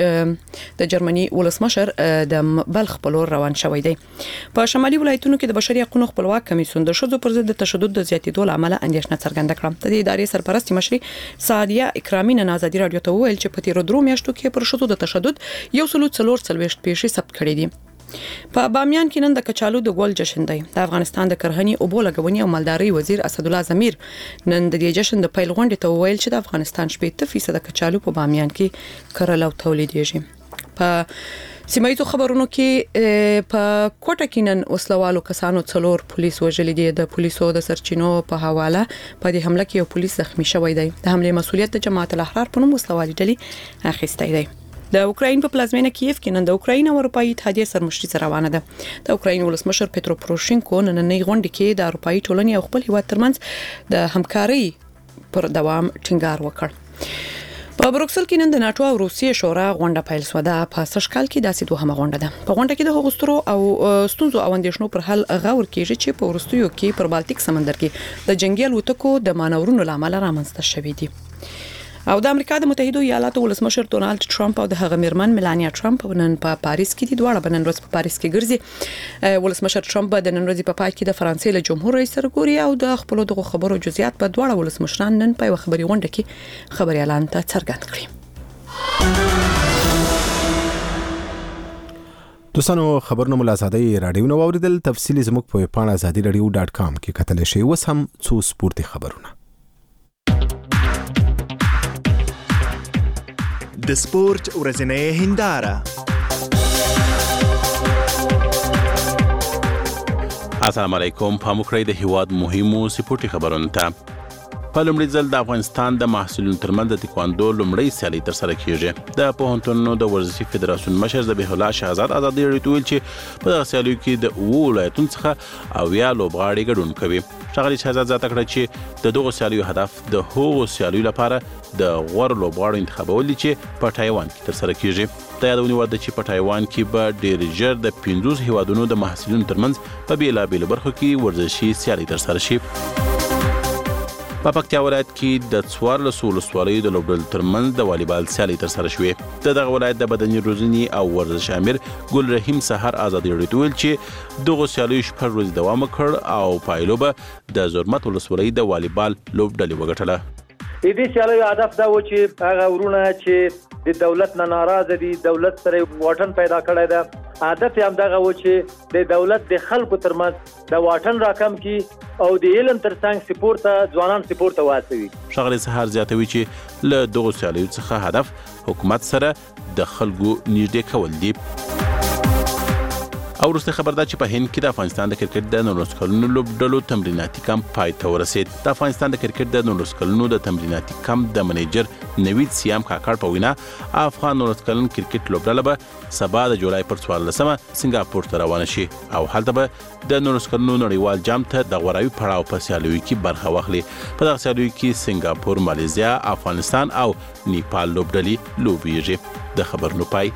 چې د جرمني ولسمشر د بلخ په لور روان شوی دی. په شمالي ولایتونو کې د بشري حقوقو خپلواک کمیسیون د شذو پر ضد تشدد د زیاتېدو لامل اندېښنه څرګنده کړه. د ادارې سرپرست مشري سعدیه اکرامی نن ازادي رادیو ته ویل چې په تیرو درو میاشتو کې پر شذو د تشدد یو سلو څلور څلويشت پیښې ثبت کړې دي. په بامیان کې نن د کچالو د ګل جشن دی. د افغانستان د کرهنې او بولګونی او مالداري وزیر اسد الله زمیر نن د دې جشن د پیل غونډې ته ویل چې د افغانستان 80% کچالو په بامیان کې کرل او تولیدېږي. په سیمایي خبرونو کې په کوټه کې نن وسلوالو کسانو څلور پولیس وژلي دي. د پولیسو د سرچینو په حواله په دې حمله کې یو پولیس زخمی شوی دی. د حمله مسؤلیت د جماعت الاحرار په نوم وسلوالي ډلې اخیستی دی. د اوکراین په پلازمینه کیف کې نن د اوکراین او اروپאי اتحادیه سرمشري سره روانه ده. د اوکراین ولسمشر پېترو پروشینکو نن نه غونډه کې د اروپאי ټولنې او خپل هیواد ترمنځ د همکاري پر دوام ټینګار وکړ. په بروکسل کې نن د ناتو او روسیې شورا غونډه پیل شوه. د پاسش کال کې داسې دوهمه غونډه ده. په غونډه کې د غوسترو او ستونزو او اندیشنو پر حل غور کیږي چې په ورستیو کې پر بالټیک سمندر کې د جنگي الوتکو د مانورونو لامل رامنځته شوې دي. او د امریکا د متحده ایالاتو ولسمشر ډونالد ټرمپ او د هغه میرمن ملانیا ټرمپ نن په پاریس کې د دواړه بنن ورځ په پاریس کې ګرځي. ولسمشر ټرمپ د نن ورځې په پای کې د فرانسې له جمهور رئیس سره ګوري او د خپل دغه خبرو جزئیات په دواړه ولسمشران نن په خبري غونډه کې خبري اعلان ته څرګند کړی. دوستانو خبرونه مل آزادۍ رادیو نو اوریدل. تفصیلی زموږ په پاڼه azadiradio.com کې کتل شي. وس هم څو سپورتي خبرونه. د سپورت ورځنۍ هنداره. السلام علیکم. په مخکې د هیواد مهمو سپورتي خبرونو ته په لومړي ځل د افغانستان د محصلینو ترمنځ د تکواندو لومړی سیالي ترسره کیږي. د پوهنتونونو د ورزشي فدراسیون مشر ذبیح الله شهزاد ازادي رادیو ویل چې په دغه سیالیو کې د ولایتونو څخه اویا لوبغاړي ګډون کوي. ښاغلي شهزاد زیاته کړه چې د دغه سیالیو هدف د هغو سیالیو لپاره د غوړ لوبغاړو انتخابول دي چې په تایوان کې ترسره کیږي. د یادونې وړ ده چې په تایوان کې به ډېر ژر د 50 هیوادونو د محصلینو ترمنځ په بیلابیلو برخو کې ورزشي سیالي ترسره شي. په پکتیا ولایت کې د 14 ولسوالیو د لوبډلو ترمنځ د والیبال سیالي ترسره شوې. دغه ولایت د بدني روزنې او ورزش امیر ګل رحیم سحر ازادي رادیو ویل چې دغه سیالیو 6 ورځې دوام وکړ او پایلو به د زرمت ولسوالۍ د والیبال لوبډلې وګټله. د دې سیالیو هدف دا و چې هغه ورونه چې د دولت نه ناراضه دي، دولت سره واټن پیدا کړی ده. هدف یې هم دغه و چې د دولت د خلکو ترمنځ د واټن راکم کی او د علم ترڅنګ سپورت ځوانان سپورت واچوي. ښاغلي سحر زیاتوي چې له دغو سیالیو څخه هدف حکومت سره د خلکو نږدې کول دي. او وروسته خبر ده چې په هند کې د افغانستان د کرکټ د 19 کلونو لوبډلو تمریناتي کمپ پای ته ورسید. د افغانستان د کرکټ د 19 کلونو د تمریناتي کمپ د منیجر نوید سیام کاکړ په وینا افغان 19 کلن کرکټ لوبډله به سبا د جولای پر 14مه سنگاپور ته روانه شي او هلته به د 19 کلونو نړیوال جام ته د غوراوي پړاو په سیالیو کې برخه واخلي. په دغه سیالیو کې سنگاپور، مالیزیا، افغانستان او نیپال لوبډلې لوبېږي. د خبرونو پای.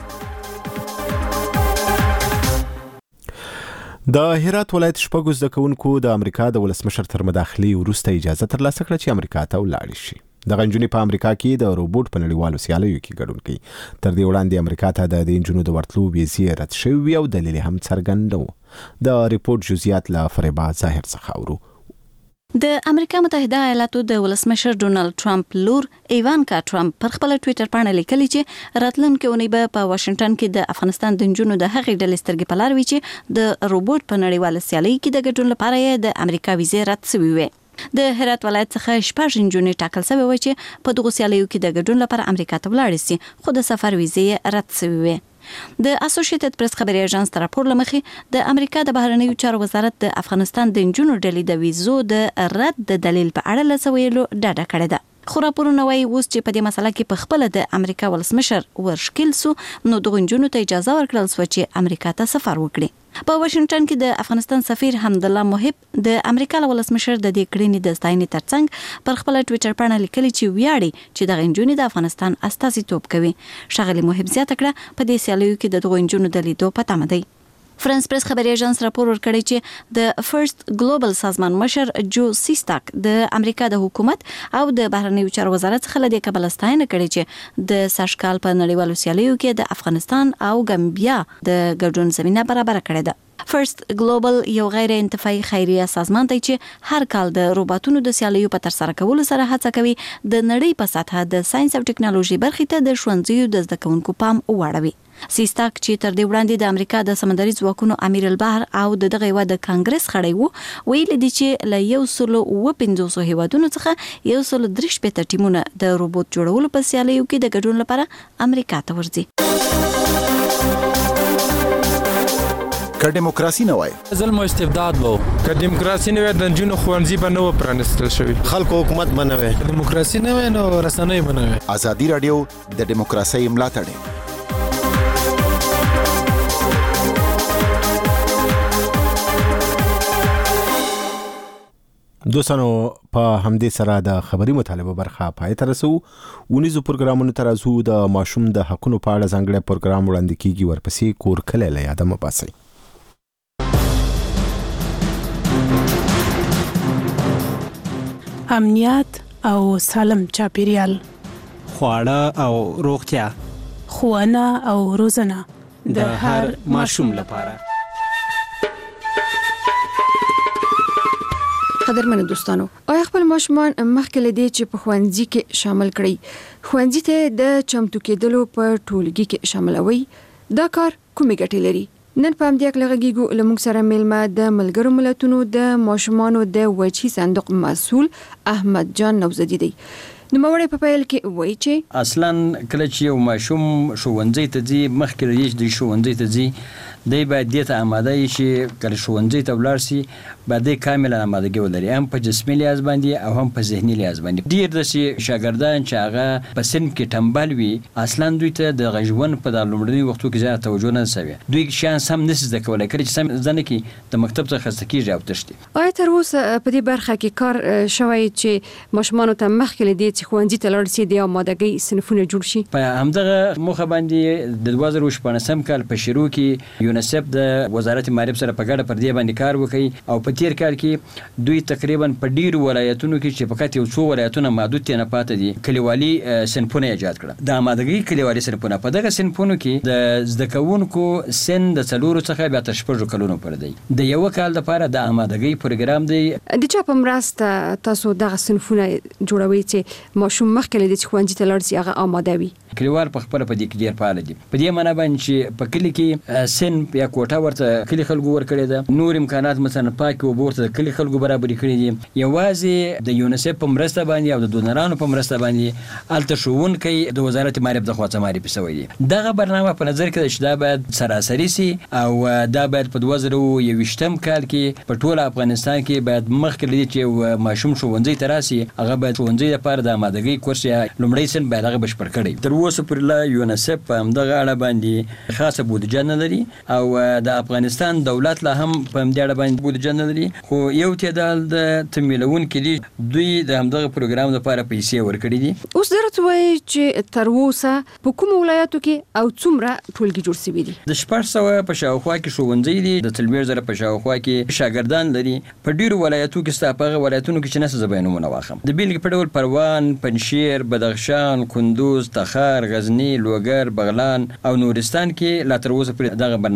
د هرات ولایت شپږ زده کوونکو د امریکا د ولسمشر تر مداخلې وروسته اجازه ترلاسه کړه چې امریکا ته ولاړ شي. دغه نجونې په امریکا کې د روبوټ په نړیوالو سیالیو کې ګډون کوي. تر دې وړاندې امریکا ته د نجونو د ورتلو ویزې رد شوې او دلیل هم څرګند و. د ریپورت جزئیات له فریبا ظاهر څخه اورو. د امریکا متحده ایالاتو د ولسمشر ډونالد ټرمپ لور ایوانکا ټرمپ پر خپل ټوئیټر باندې لیکلي چې راتلونکي اونۍ به په واشنگټن کې د افغانستان د نجونو د هغې ډلې سترګې په لار وي چې د روبوټ په نړیواله سیالۍ کې د ګډون لپاره یې د امریکا ویزې رد شوې وې. د هرات ولایت څخه 6 نجونې ټاکل شوې وې چې په دغه سیالیو کې د ګډون لپاره امریکا ته ولاړې شي، خو د سفر ویزې رد شوې وې. د اسوسییټډ پریس خبري اژانس تر راپور لمخې د امریکا د بهرنیو چارو وزارت د افغانستان د نجونو ډلې د ویزو د رد د دلیل په اړه لسویلو ډاډه کړې ده. خو راپورونه وايي اوس چې په دې مسله کې په خپل د امریکا ولسمشر ورشکل سو، نو دغه نجونو ته اجازه ورکړل سو چې امریکا ته سفر وکړي. په واشنگټن کې د افغانستان سفیر حمدالله محب د امریکا ولسمشر د دې کړنې د ستاینې ترڅنګ پر خپل ټوئیټر باندې لیکلي چې ویاړي چې د نجونو د افغانستان استازیتوب کوي. ښاغلي محب زیاته کړه په دې سیالیو کې د دغه نجونو د لیدو په تمه دی. فرانس پریس خبري اژانس راپور ورکړی چې د فرست ګلوبل سازمان مشر جو سیستاک د امریکا د حکومت او د بهرنیو چارو وزارت څخه د کابل ستاینه کړې چې د ساشکال په نړیوالو سیالیو کې د افغانستان او ګامبیا د ګډون زمينه برابر کړې ده. فرست ګلوبل یو غیر انتفاعي خیریه سازمان دی چې هر کال د روباټونو د سیالیو په تر سره کولو سره هڅه کوي د نړۍ په سطحه د ساينس او ټکنالوژي برخې ته د ښوونځیو د زده کوونکو پام واړوي. سیستاک چې تر دې وړاندې د امریکا د سمندري ځواکونو امیر البحر او دغه یو د کانګرس خړی وو، ویل دي چې له 150 هیوادونو څخه 103 ټیمونه د روبوټ جوړولو په سیالیو کې د ګډون لپاره امریکا ته ورځي. که دیموکراسي نه وای ظلم او استبداد وو، که دیموکراسي نه وای د نجونو ښوونځي به نه و پرانستل شوي، خلکو حکومت به نه وای، دیموکراسي نه وای نو رسنۍ به نه وای. ازادي رادیو د دیموکراسي ملاتړ دوستانو په همدې سره د خبري مطالبه برخه پای ته رسو. ونیزو پروګرامونو تر ازو د ماشوم د حقونو په اړه ځانګړی پروګرام وړاندې کیږي، ورپسې کور کله له یاده مباسي. امنیت او سالم چاپیریال، خواړه او روغتیا، ښوونه او روزنه د هر ماشوم لپاره. قدرمنو دوستانو، آیا خپل ماشومان مخکې له دې چې په ښوونځي کې شامل کړئ، ښوونځي ته د چمتو کېدلو په ټولګي کې شاملوي؟ دا کار کومې ګټې لري؟ نن په همدې اړه غږیږو له موږ سره میلمه د ملګرو ملتونو د ماشومانو د وجهي صندوق مسؤل احمد جان نوزدي دی. نوموړی په پیل کې وایي چې اصلا کله چې یو ماشوم ښوونځي ته ځي، مخکې له دې چې ښوونځي ته ځي دی باید دې ته آماده وي چې کله ښوونځي ته ولاړ شي باید دی کاملا آمادګي ولري، هم په جسمي لحاظ باندې او هم په ذهني لحاظ باندې. ډېر داسې شاګردان چې هغه په صنف کې ټمبل وي، اصلا دوی ته د ژوند په د لومړنیو وختو کې زیاته توجه نه شوي، دوی شیان سم نشي زده کولی، کله چې سم زده نه کړي د مکتب څخه خسته کېږي او تښتي. آیا تر اوسه په دې برخه کې کار شوی چې ماشومانو ته مخکې له دې چې ښوونځي ته لاړ شي د آمادګۍ صنفونه جوړ شي؟ په همدغه موخه باندې د 2014 کال په شروع کې یونیسف د وزارت معارف سره په ګډه پر دې باندې کار وکړي او په تیر کال کې دوی تقریبا په ډیرو ولایتونو کې چې فقط یو څو ولایتونه محدود نه پاتې دي کلیوالي صنفونه ایجاد کړل. د آمادګۍ کلیوالي صنفونه په دغه صنفونو کې د زده کوونکو سن د 4 څخه بیا تر 6 کلونو پورې دی. د یو کال لپاره د آمادګۍ پروګرام دی. د چا په مرسته تاسو دغه صنفونه جوړوي چې ماشوم مخکې له دې چې ښوونځي ته لاړ شي هغه آماده وي؟ کلیوال په خپل په دې کې ډیر فعال دي. په دې معنی باندې چې په کلی کې سن یا کوټه ورته کلی خلکو ورکړي ده، نور امکانات مثلا پاک او ورته کلی خلکو برابر کړي دي. یوازې د یونیسف په مرسته باندې او د دونرانو په مرسته باندې الته ښوونکي د وزارت معارف د خوا معرفي شوی دي. دغه برنامه په نظر کې چې دا باید سراسري سي او دا باید په 2021 کال کې په ټول افغانستان کې باید مخکې لري چې ماشوم ښوونځي ته راسي، هغه باید ښوونځي لپاره د آمادګۍ کورس یا لومړی سن باید هغه بشپړ کړي. تر اوسه پورې لا یونیسف په همدغه اړه باندې خاصه بودجه نه لري او د افغانستان دولت لا هم په همدې اړه باندې بودجه نه لري، خو یو تعداد د تمویلونکي دي دوی د همدغه پروګرام لپاره پیسې ورکړي دي. اوس درته وایي چې تر اوسه په کومو ولایتو کې او څومره ټولګي جوړ شوي دي؟ د 400 په شاوخوا کې ښوونځي دي، د 40,000 په شاوخوا کې شاګردان لري. په ډیرو ولایتو کې ستا په هغه ولایتونو کې چې نه څه بیانونه واخم، د بیلګې په ډول پروان، پنجشیر، بدخشان، کندوز، تخار، غزنی، لوګر، بغلان او نورستان کې لا تر اوسه پورې دغه برنامه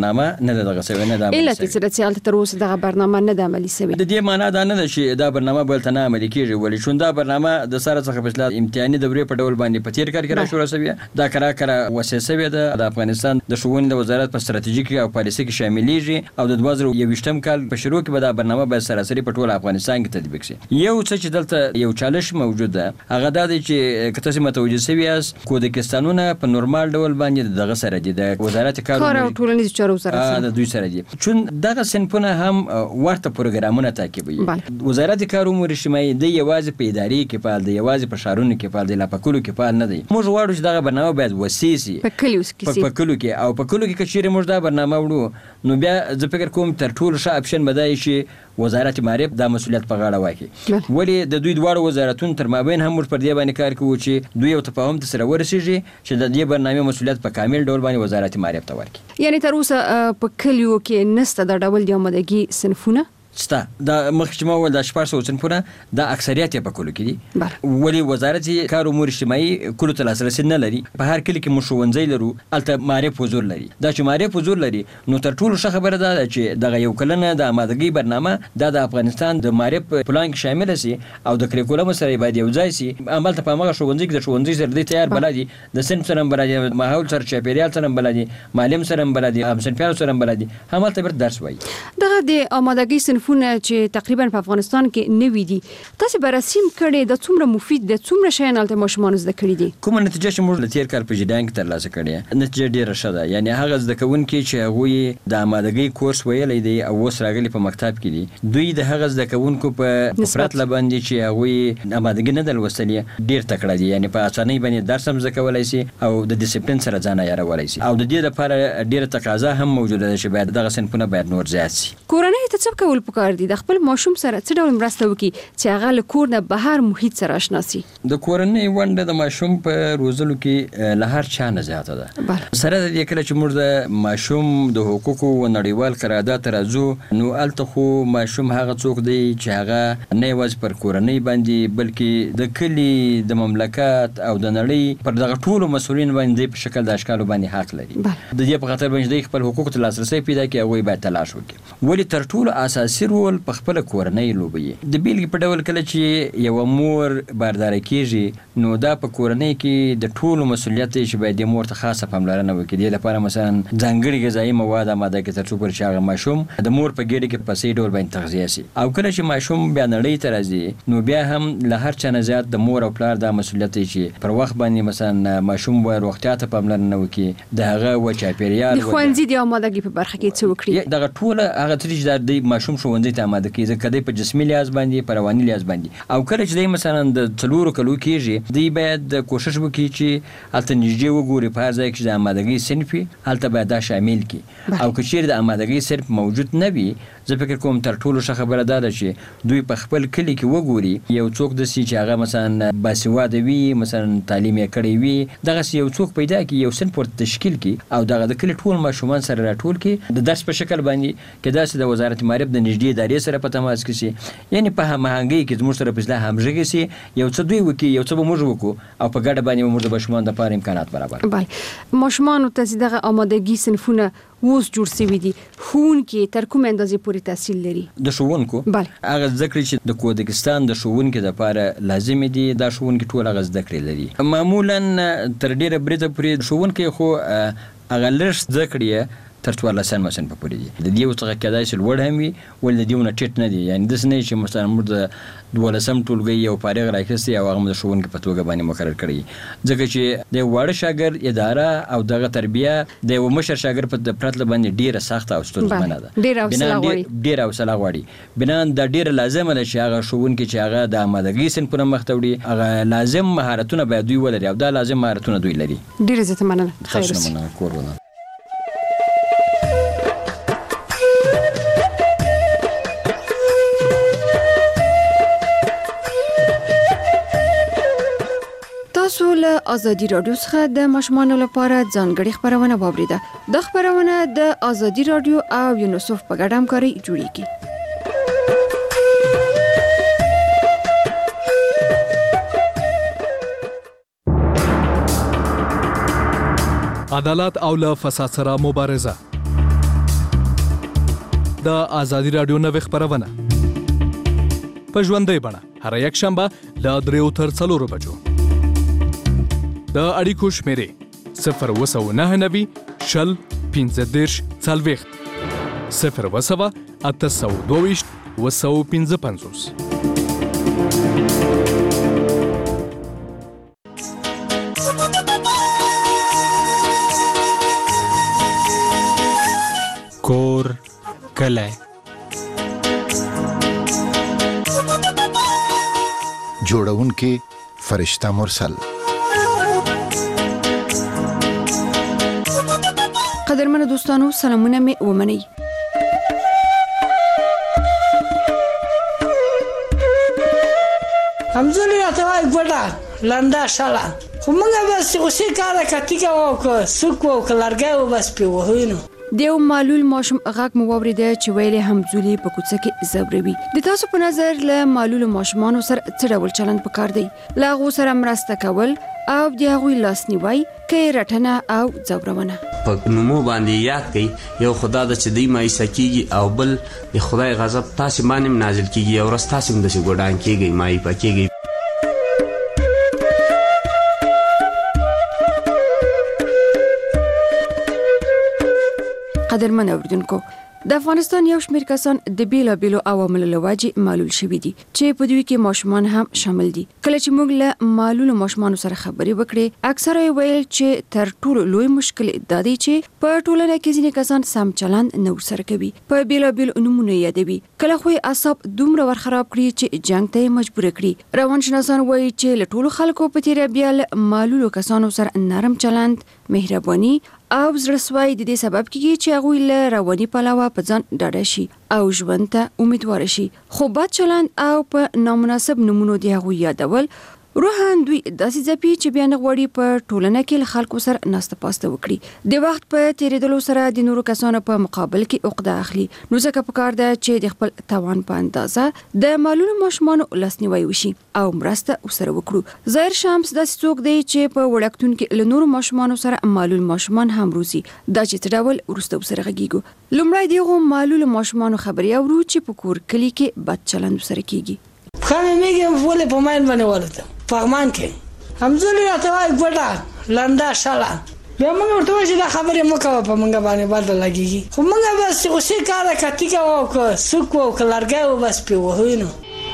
برنامه نه دغه سوي نه د علت چې د تر اوسه دغه برنامه نه د عملي سوي. د دې معنا دا نه ده چې دا برنامه بل ته نه عملي کیږي، ولې چون دا برنامه د سره څخه په اصلاح امتحاني دورې په ډول باندې په تیر کال کې را شروع شوې. دا کرا وسیسه وي د افغانستان د ښوونې د وزارت په ستراتیژیک او پالیسي کې شاملېږي او د 2021م کال په شروع کې به دا برنامه به سراسري په ټول افغانستان کې تطبیق شي. یو څه چې دلته یو چالش موجود ده هغه دا دی چې کته سم متوجه شوی یاست کودک قانون په نورمال ډول باندې دغه سره دي د وزارت کار او ټولنیز چارو سره د دوی سره دي، چون دغه صنفونه هم ورته پروګرامونه تعقیبوي. وزارت کار امور اجتماعي د یوازې په ادارې کې فعال دی، یوازې په شهرونو کې فعال دی، لا په کلو کې فعال نه دی. موږ غواړو چې دغه برنامه باید وسیسي په کلیو کې او په کلو کې کچېره موږ دا برنامه وړو نو بیا زه فکر کوم تر ټولو ښه اپشن بدای شي وزارت معرف دا مسؤلیت په غاړه واخلي. ولی د دوی دواړو وزارتونو تر مابین هم موږ پر دې باندې کار کوو چې دوی یو تفاهم ته سره ورسیږي چې د دې برنامه مسؤلیت په کامل ډول باندې وزارت معرف ته ورکړي. یعنی تر اوسه په کلیو کې نسته د ډول د آمادګي صنفونه ستا د مخکې ما ول د 1400 صنفونه د اکثریت په کلو کې دي، ولی وزارت کار امور اجتماعي کلو ته لاسرسي نه لري. په هر کلی کې موږ ښوونځي لرو، الته معرف حضور لري. دا چې معرف حضور لري نو تر ټولو ښه خبره ده چې دغه یو کلنه د آمادګۍ برنامه د افغانستان د معرف پلان کې شامل شي او د کریکولم سره باید یو ځای شي. عمل ته په هغه ښوونځي کې د ښوونځي سره د تیار بلدي، د صنف سره بلدي، ماحول سره چاپیریال سره بلدي، معلم سره بلدي، همصنفیانو سره بلدي، همالته بر درس وایي. دغه د آمادګۍ صنفونه چې تقریبا په افغانستان کې نوي دي، تاسو به رسم کړي د څومره مفید د څومره شین الته ماشومان زده کړي دي؟ کومه نتیجه چې موږ لتیر کار په جدان کې ترلاسه کړې نتیجه ډیره ښه ده. یعنی هغه زده کوونکي چې هغه د آمادګۍ کورس ویلې دي او اوس راغلي په مکتب کې دي، دوی د هغه زده کوونکو په فرات لباندې چې هغه آمادګۍ نه دلوستلې ډیر تکړه دي، یعنی په اسانۍ باندې درس هم زده کولای شي او د ډیسپلین سره ځان یارولای شي. او د دې لپاره ډیره تقاضا هم موجوده ده چې باید دغه صنفونه باید نور زیات شي. کورنۍ ته څه کول پکار دي د خپل ماشوم سره څه ډول مرسته وکړي چې هغه له کور نه بهر محیط سره آشنا شي؟ د کورنۍ ونډه د ماشوم په روزلو کې له هر چا نه زیاته ده. سره د دې کله چې موږ د ماشوم د حقوقو او نړیوال قرارداد راځو نو الته خو ماشوم هغه څوک دی چې هغه نه یوازې پر کورنۍ باندې بلکې د کلی د مملکت او د نړۍ پر دغه ټولو مسؤلین باندې په شکل د اشکالو باندې حق لري. د دې په خاطر باندې د خپل حقوقو ته لاسرسي پیدا کړي او باید تلاش وکړي. ولی تر ټولو اساسي رول په خپل کورنۍ لوبي. د بیلګې په ډول کله چې یو مور باردار کیږي نو دا په کورنۍ کې د ټولو مسؤلیت دی چې باید د مور ته خاصه پاملرنه وکړي. د لپاره مثلا ځانګړي غذایی مواد آماده کړي ترڅو پر شاغه ماشوم د مور په ګډه کې په صحیح ډول باندې تغذیه شي. او کله چې ماشوم بیا نړۍ ته راځي نو بیا هم له هر چا نه زیات د مور او پلار د مسؤلیت دی چې پر وخت باندې مثلا ماشوم وای روغتیا ته پاملرنه وکړي، د هغه و چاپیریال د ښوونځي د آمادګۍ په برخه کې څه وکړي. دغه ټوله هغه چې د ماشوم ښوونځي ته آماده کړي ځکه د په جسمي لحاظ باندې په رواني لحاظ باندې. او کله چې مثلا د 4 کلو کېږي دی باید کوشش وکړي چې الته نږدې وګوري په هر ځای کې د آمادګۍ صنف الته باید دا شامل کړي. او که چیرې د آمادګۍ صنف موجود نه وي زه فکر کوم تر ټولو ښه خبره ده چې دوی په خپل کلی کې وګوري یو څوک داسې چې هغه مثلا باسواده وي، مثلا تعلیم یې کړی وي، دغه یو څوک پیدا کړي، یو صنف ورته تشکیل کړي او دغه د کلی ټول ماشومان سره راټول کړي د درس په شکل باندې کې داسې د وزارت معرف د نږدې ادارې سره په تماس کې شي. یعنی په هماهنګۍ کې زموږ سره په اصلاح همغږي شي، یو څه دوی وکړي یو څه به موږ وکړو او په ګډه باندې موږ د ماشومان لپاره امکانات برابر. بله ماشومان ته دغه آمادګي صنفونه اوس جوړ شوي دي، ښوونکي تر کومه اندازې پورې تحصیل لري؟ د ښوونکو هغه زده کړې چې د کودکستان د ښوونکي لپاره لازمي دي دا ښوونکي ټول هغه زده کړې لري. معمولا تر ډیره بریده پورې ښوونکي خو هغه لږ زده کړې تر 14 صنف پورې دي. د دې څخه کېدای شي لوړ هم وي ول د دیونه ټیټ نه دي. یعنی د سنې چې مثلا موږ د 12 ټولګي یو فارغ راکستي او هغه د ښوونکي په توګه باندې مقرر کړی ځکه چې د وړ شاګرد اداره او دغه تربیه د یو مشر شاګرد په پرتله باندې ډیره سخته او ستونزمنه ده. ډیره حوصله غواړي. بنان د ډیره لازمه ده چې هغه ښوونکي چې هغه د آمادګۍ صنفونه مخ ته وړي هغه لازم مهارتونه باید دوی ولري او دا لازم مهارتونه دوی لري. ډیره زه مننه. خیر اوسه. کورونه تاسو له آزادي رادیو څخه د ماشومانو لپاره ځانګړي خبرونه واوریده. د خبرونه د آزادي رادیو او یونیسف په ګډه همکاري جوړیږي. عدالت او له فساد سره مبارزه د آزادي رادیو نوې خبرونه په ژوندۍ بڼه هر یک شنبه له 3 تر 4 بجو د اړیکو شمیرې 029 شل 15 40 0 822 255 کور کله جوړونکې فرشتہ مرسل. قدرمنو دوستانو سلامونه مې ومنئ. همزولي راته وای ګوډه لنډه شاله خو موږ بس اوسې کاره کتی کوو که سوک وو که لرګی وو بس پې وهو. دیو معلول ماشوم غږ مو واورېده چې ویلې همزولي په کوڅه کې زبروي. د تاسو په نظر له معلول ماشومانو سره څه ډول چلند پکار دی؟ له هغو سره مرسته کول او د هغوی لاسنیوی که رټنه او ځورونه په نومو باندې یاد کړئ. یو خدا د چې دی مایسه کیږي او بل د خدای غضب تاسې باندې نازل کیږي او ورځ تاسې هم داسې ګوډان کیږئ مایې پکیږئ. قدرمن اوریدونکو د افغانستان یو شمېر کسان د بیلابیلو عواملو له وجې معلول شوي دي چې په دوی کې ماشومان هم شامل دي. کله چې موږ له معلولو ماشومانو سره خبرې وکړې اکثره یې ویل چې تر ټولو لوی مشکل دا دی چې په ټولنه کې ځینې کسان سم چلند نه ورسره کوي، په بیلابیلو نومونه یادوي، کله خو یې اعصاب دومره ورخراب کړي چې جنګ ته یې مجبور کړي. روانشناسان وایي چې له ټولو خلکو په تیره بیا له معلولو کسانو سره نرم چلند، مهرباني او زړسوي د دې سبب کیږي چې هغوی له رواني پلوه په ځان ډاډه شي او ژوند ته امیدوار شي. خو بد چلند او په نامناسب نومونو د هغوی یادول روحان دوی داسې ځپي چې بیا نه غواړي په ټولنه کې له خلکو سره ناسته پاسته وکړي. د وخت په تیریدلو سره د نورو کسانو په مقابل کې عقده اخلي. نو ځکه پکار ده چې د خپل توان په اندازه د معلولو ماشومانو لاسنیوی وشي او مرسته ورسره وکړو. ظاهر شمس داسې څوک دی چې په وړکتون کې له نورو ماشومانو سره معلول ماشومان هم روزي. دا چې څه ډول وروسته ورسره غږیږو. لومړی دغه معلولو ماشومانو خبرې اورو چې په کور کلی کې بد چلند ورسره کیږي. خامې میږي ولې په ماین باندې ورته پغمان کې همزولي راته وای ګوډه لنډه شاله بیا موږ ورته وایو چې دا خبرې مه کوه په موږ باندې بد لګېږي. خو موږ بس اوسې کاره کتی کوو که سوک وو که لرګی وو بس پې وهو نو.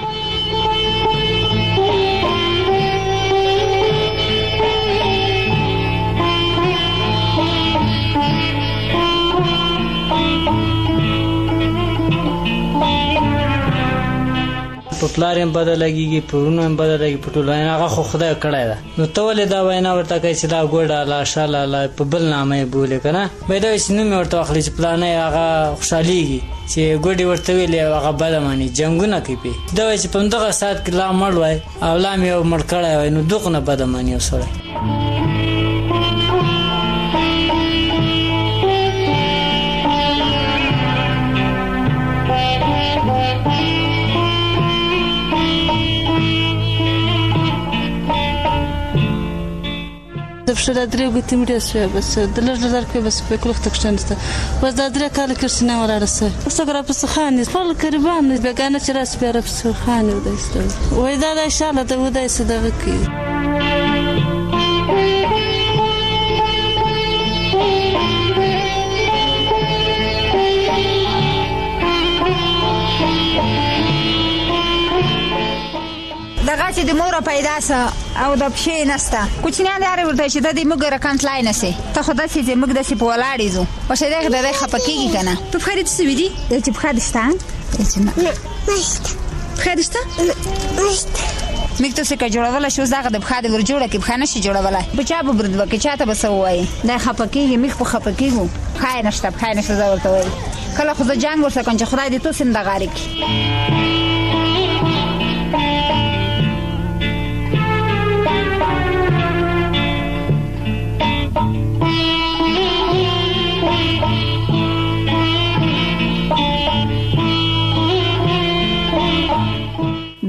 په پلار هم بده لګېږي، په وروڼو هم بده لګي، په ټولو هغه خو خدای کړی ده. نو ته ولې دا وینا ورته کوې چې دا ګوډه لا شاله لا په بل نامه یې بولې که نه؟ باید دا وایي چې نوم یې ورته واخلي چې پلانی هغه خوشحالېږي چې ګوډې ورته ویلې هغه بده ماني، جنګونه کوي پې. دا وایي چې په همدغه ساعت کې لا مړ وای او لا مې یو مړ کړی وای نو دغه نه بده ماني یو سړی. Zawsze da drewgo tym rysuje, bez dlaczego zarkę bez pekluch tak często. Bez da drewka ale kirsina wala rysuje. Stogra posłuchanie, pal karban, biegana teraz biera posłuchanie udajsto. Oj da szala da udajsto da wyki. دغه چې د مور پیدا سه او د پښې نسته کوچنیان لري ورته چې د دې موږ رکان تلای نسی ته خدای چې موږ د سی په ولاړې زو او شه دغه د خپکیږي کنه په بخیر دې څه ودی چې په خاطر شته چې نه بخیر شته مکتو څخه جوړول شو زغه د بخاده ور جوړه کې بخانه شي جوړولای بچا به برد وکي چاته به سوای د خپکیږي مخ په خپکیږي خای نشته خای نشته زورته وای کله خو د جنگ ورسره کنه خدای دې تو سم د غاری کی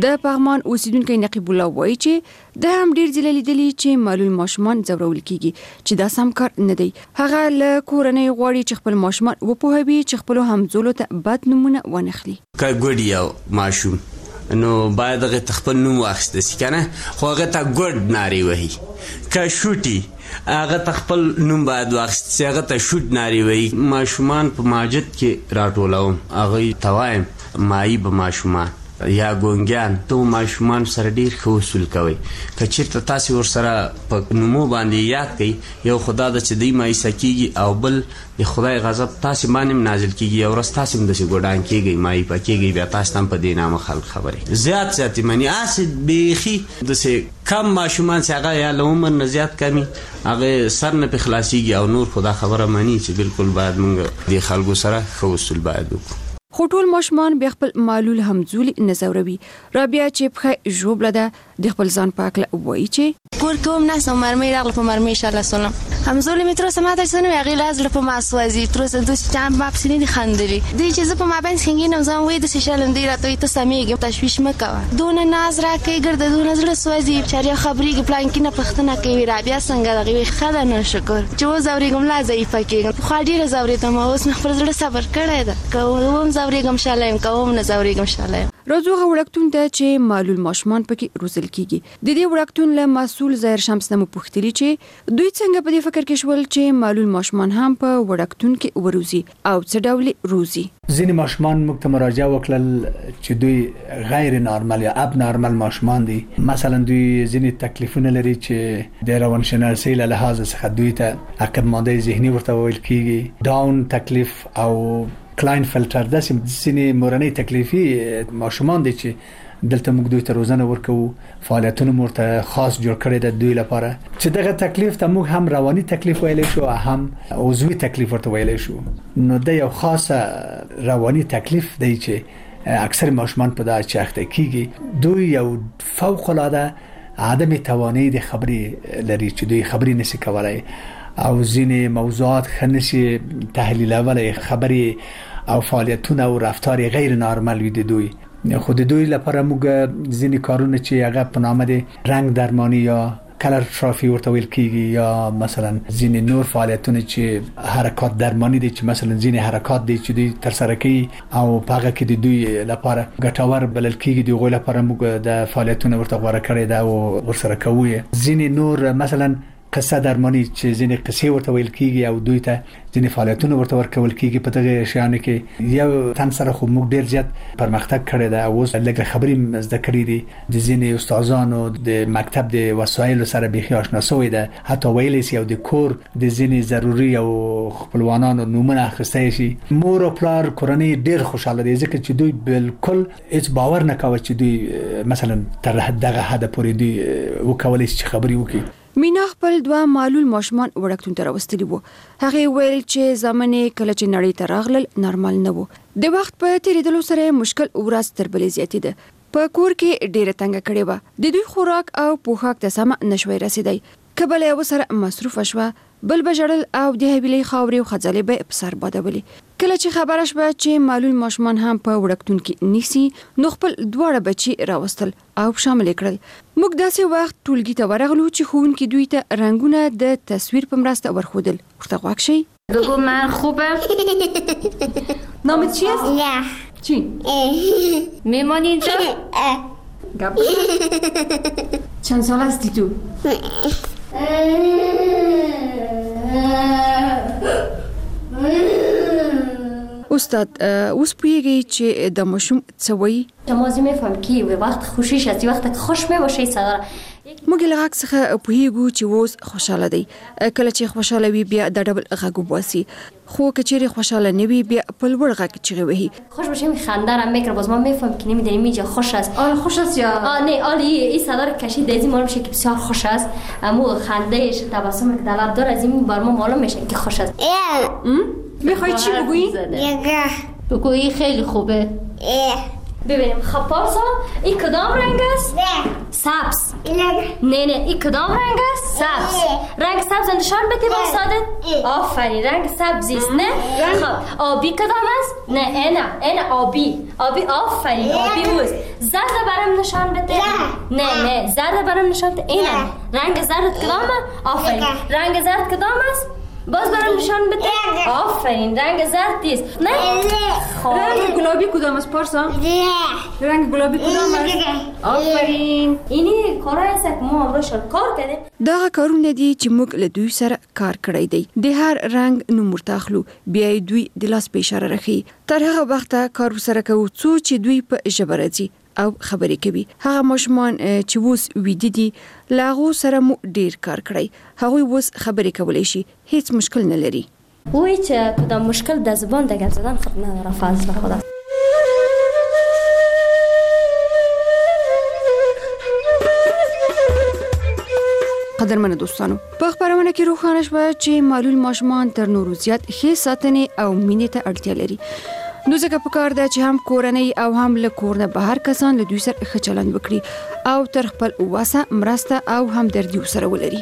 د پغمان اوسیدونکو نقیب الله وایي چې د هم ډیر ځله لیدلی چې معلول ماشومان ځورول کیږي چې دا سم کار نه دی. هغه له کورنۍ غواړي چې خپل ماشومان وپوهوي چې خپل همزولو ته بد نمونه ونخلي. که ګوډ یو ماشوم نو باید هغه خپل نوم واخیسته شي کنه، خو هغه ته ګوډ ناری وهي. که شوټي هغه خپل نوم باید واخیسته شي، هغه ته شوټ ناری وهي. ماشومان په ماجد کې راټولوم، هغه توایم مایي به ماشومان یا ګونګیان ته ماشومان سره ډیر ښه اصول کوي. که چېرته تاسې ورسره په نومو باندې یاد کړئ، یو خدا ده چې دوی مایوسه کېږي او بل د خدای غضب تاسې باندې هم نازل کېږي، یو ورځ تاسې هم داسې ګوډان کېږئ، مایوپه کېږئ، بیا تاسې ته هم په دې نامه خلک خبرې زیات یې مني. هسې بیخي داسې کم ماشومان چې هغه یا له عمر نه زیات کمي، هغه سر نه پې خلاصېږي او نور خو دا خبره مني چې بالکل باید موږ د خلکو سره ښه اصول باید وکړو. خو ټول ماشومان بیا خپل معلول همزولي نه ځوروي. رابعه چې پښه ژوبله ده د خپل ځان په هکله وایي چې کور کې هم ناست او مرمۍ راغله په مرمۍ انشاءالله سلام همزولي مې تر اوسه ماته څه نه وي، هغې له زړه په ما سوځي. تر اوسه دوی چې ما پسې نه دي خندلي. دوی چې زه په مابین ښنګېنم ځان وایي داسې شلم، دوی راته وایي ته سمېږې تشویش مه کوه. دونه ناز راکوي ګرده دونه زړه سوځي، چاریا خبرېږي پلانکي نه پوښتنه کوي رابعه څنګه ده، هغې وایي ښه ده نه شکر چې وځورېږم لا ضعیفه کېږم. پخوا ډېره ځورېدم او اوس مې خپل زړه صبر کړی ده، که وم ځورېږم شاله یم، که وم نه ځورېږم شاله یم. راځو هغه وړکتون ته چې معلول ماشومان پکې روزل کیږي. د دې وړکتون له مسؤل ظاهر شمس نه مو پوښتلي چې دوی څنګه په دې فکر کې شول چې معلول ماشومان هم په وړکتون کې وروزي او څه ډول روزي. ځینې ماشومان موږ ته مراجعه وکړل چې دوی غیر نارمل یا اب نارمل ماشومان دي. مثلا دوی ځینې تکلیفونه لري چې د روانشناسۍ له لحاظ څخه دوی ته عقب مانده ذهني ورته ویل کیږي، داون تکلیف او کلاین فلټر داسې ځینې مورنۍ تکلیفي ماشومان دي چې دلته موږ دوی ته روزنه ورکوو، فعالیتونه ورته خاص جوړ کړی د دوی لپاره چې دغه تکلیف ته موږ هم رواني تکلیف ویلی شو، هم عضوي تکلیف ورته ویلی شو. نو د یو خاصه رواني تکلیف دی چې اکثر ماشومان په دا چې اخته کیږي. دوی یو فوق العاده عدم توانایی د خبرې لري چې دوی خبرې نشي کولای او ځینې موضوعات ښه نشي تحلیلولی، خبرې او فعالیتونه او رفتار غیر نارمل وي د دوی. خو د دوی لپاره موږ ځینې کارونه چې هغه په نامه د رنګ درمانی یا کلر ترافی ورته ویل کیږي، یا مثلا ځینې نور فعالیتونه چې حرکات درمانی دي چې مثلا ځینې حرکات دي چې دوی تر سره کوي او په هغه کې د دوی لپاره ګټور بلل کیږي، د هغوی لپاره موږ د فعالیتونه ورته غوره کړی ده او ورسره کوو. ځینې نور مثلا قصه درمانی چې ځینې قصې ورته ویل کیږي او دوی ته ځینې فعالیتونه ورته ورکول کیږي. په دغه شیانو کې یو تن سره خو موږ ډیر زیات پرمختګ کړی دی او اوس لږ خبرې زده کړې دي. د ځینې استادانو د مکتب د وسایلو سره بیخي آشنا شوی ده، حتی ویلی سي او د کور د ځینې ضروري او خپلوانانو نومونه اخیستی شي. مور او پلار کورنۍ ډیر خوشاله دي ځکه چې دوی بالکل هیڅ باور نه کوي چې دوی مثلا تر دغه حد پورې دوی وکولی شي چې خبرې وکړي. مینا خپل دوه معلول ماشومان وړکتون ته راوستلي وو. هغې ویل چې زمانې کله چې نړۍ ته راغلل نارمل نه وو. د وخت په تېرېدلو سره مشکل ورځ تر بلې زیاتېده. په کور کې ډېره تنګه کړې وه. د دوی خوراک او پوښاک ته سمه نشوی رسېدی. که بله یوه سره مصروفه شوه، بل به ژړل او د حویلۍ خاورې او خځلې به یې په سر بادولې. کله چې خبره شوه چې معلول ماشومان هم په وړکتون کې نیسي، نو خپل دواړه بچي راوستل او شامل کړل. موږ داسې وخت ټولګي ته ورغلو چې ښوونکي دوی ته رنګونه د تصویر په مرسته ورښودل. ورته غوږ شئ. بگو من خوبم. نامت چی است؟ نه. چی؟ میمانی اینجا؟ چند سال هستی تو؟ استاد اوس پوهیږئ چې د ماشوم څه وایي؟ شما میفهم که وقت خوشیش هستی، وقت که خوش میباشی صداره. موږ له غږ څخه پوهیږو چې اوس خوشاله دی. کله چې خوشاله وي بیا د ډبل غږ وباسي، خو که چیرې خوشاله نه وي بیا په لوړ غږ چیغې وهي. خوش باشه میخنده را میکره، باز ما میفهم که نمیدونیم اینجا خوش است. آره خوش است یا نه؟ آره این صدا رو کشید از این معلوم میشه که بسیار خوش است. اما خندهش تبسمی که در لب داره از این بر ما معلوم میشه که خوش است. میخوای چی بگویی؟ بگویی خیلی خوبه. ببینیم خب پارسا این کدام رنگ است؟ سبز. نه این کدام رنگ است؟ سبز. رنگ سبز نشان بده با استادت. آفرین رنگ سبزی است نه؟ خب آبی کدام است؟ نه اینا آبی آفرین آبی است. زرد برام نشان بده. نه زرد برام نشان بده. اینا رنگ زرد کدام است؟ آفرین رنگ زرد کدام است؟ باز برام نشان بده. آفرین رنگ زرد است. نه رنگ گلابی کدام است پارسا؟ رنگ گلابی کدام است؟ آفرین اینی کارای است که ما امروز کار کردیم. دا کارونه دي چې موږ له دوی سره کار کړی دی. د هر رنگ نوم ورته اخلو، بیا دوی د لاس په اشاره راخي. تر هغه وخته کار سره کوو څو چې دوی په ژبه راځي او خبرې کوي. هغه ماشومان چې اوس ویده دي له هغو سره مو ډیر کار کړی. هغوی اوس خبرې کولی شي، هیڅ مشکل نه لري. وای چې کدام مشکل د زبان د گپ زدن خود نداره فضل خدا. قدرمنو دوستانو، په خبرونه کې روښانه شوه چې معلول ماشومان تر نورو زیات ښې ساتنې او مینې ته اړتیا لري. نو ځکه پکار ده چې هم کورنۍ او هم له کور نه بهر کسان له دوی سره ښه چلند وکړي او تر خپل وسه مرسته او همدردي ورسره ولري.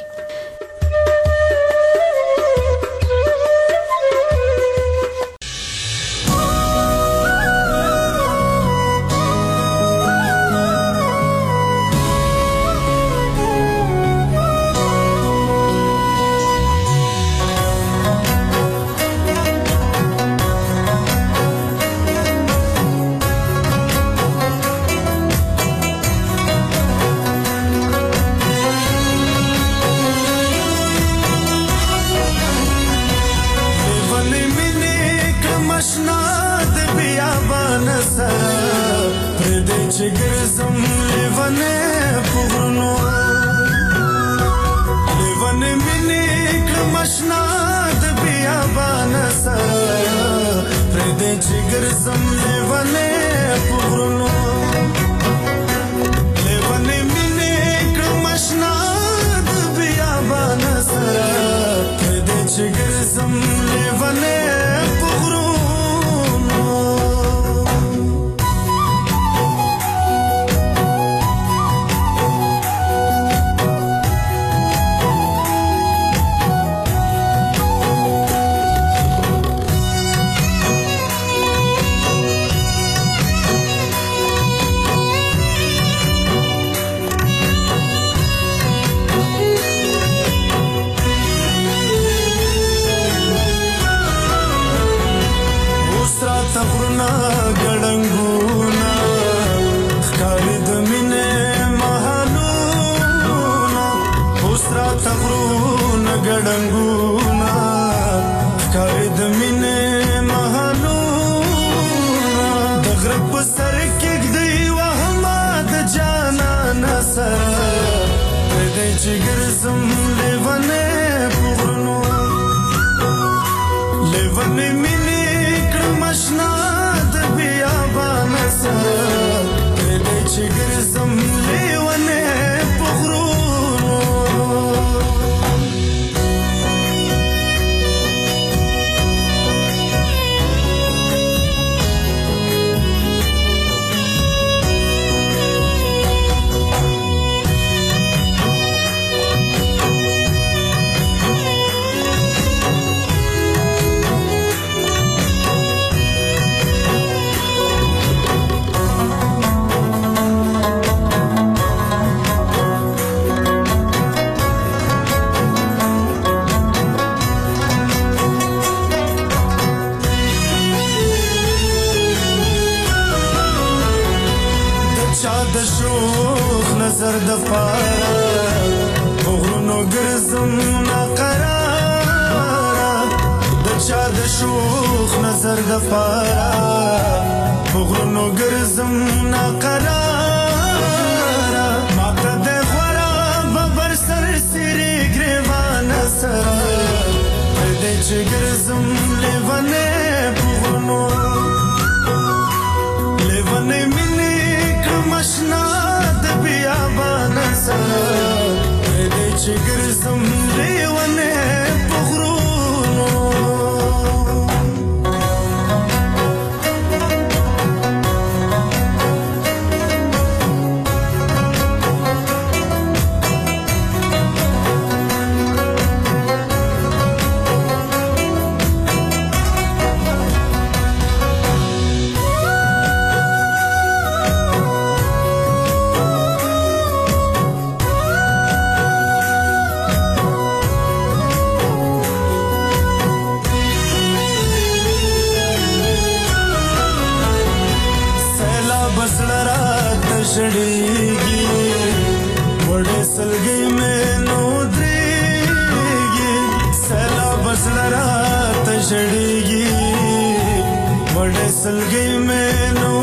تشړيږي وړې سلګي مې نو دريږي سلا بسلرا تشړيږي وړې سلګي مې نو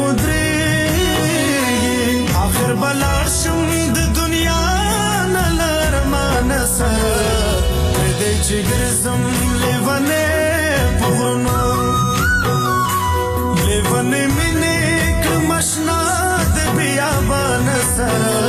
دريږي اخر بلا شم د دنیا نه لرمان سره دې چې ګرځم لیوانه پورنو لیوانه مینه کمشنا د بیابان سره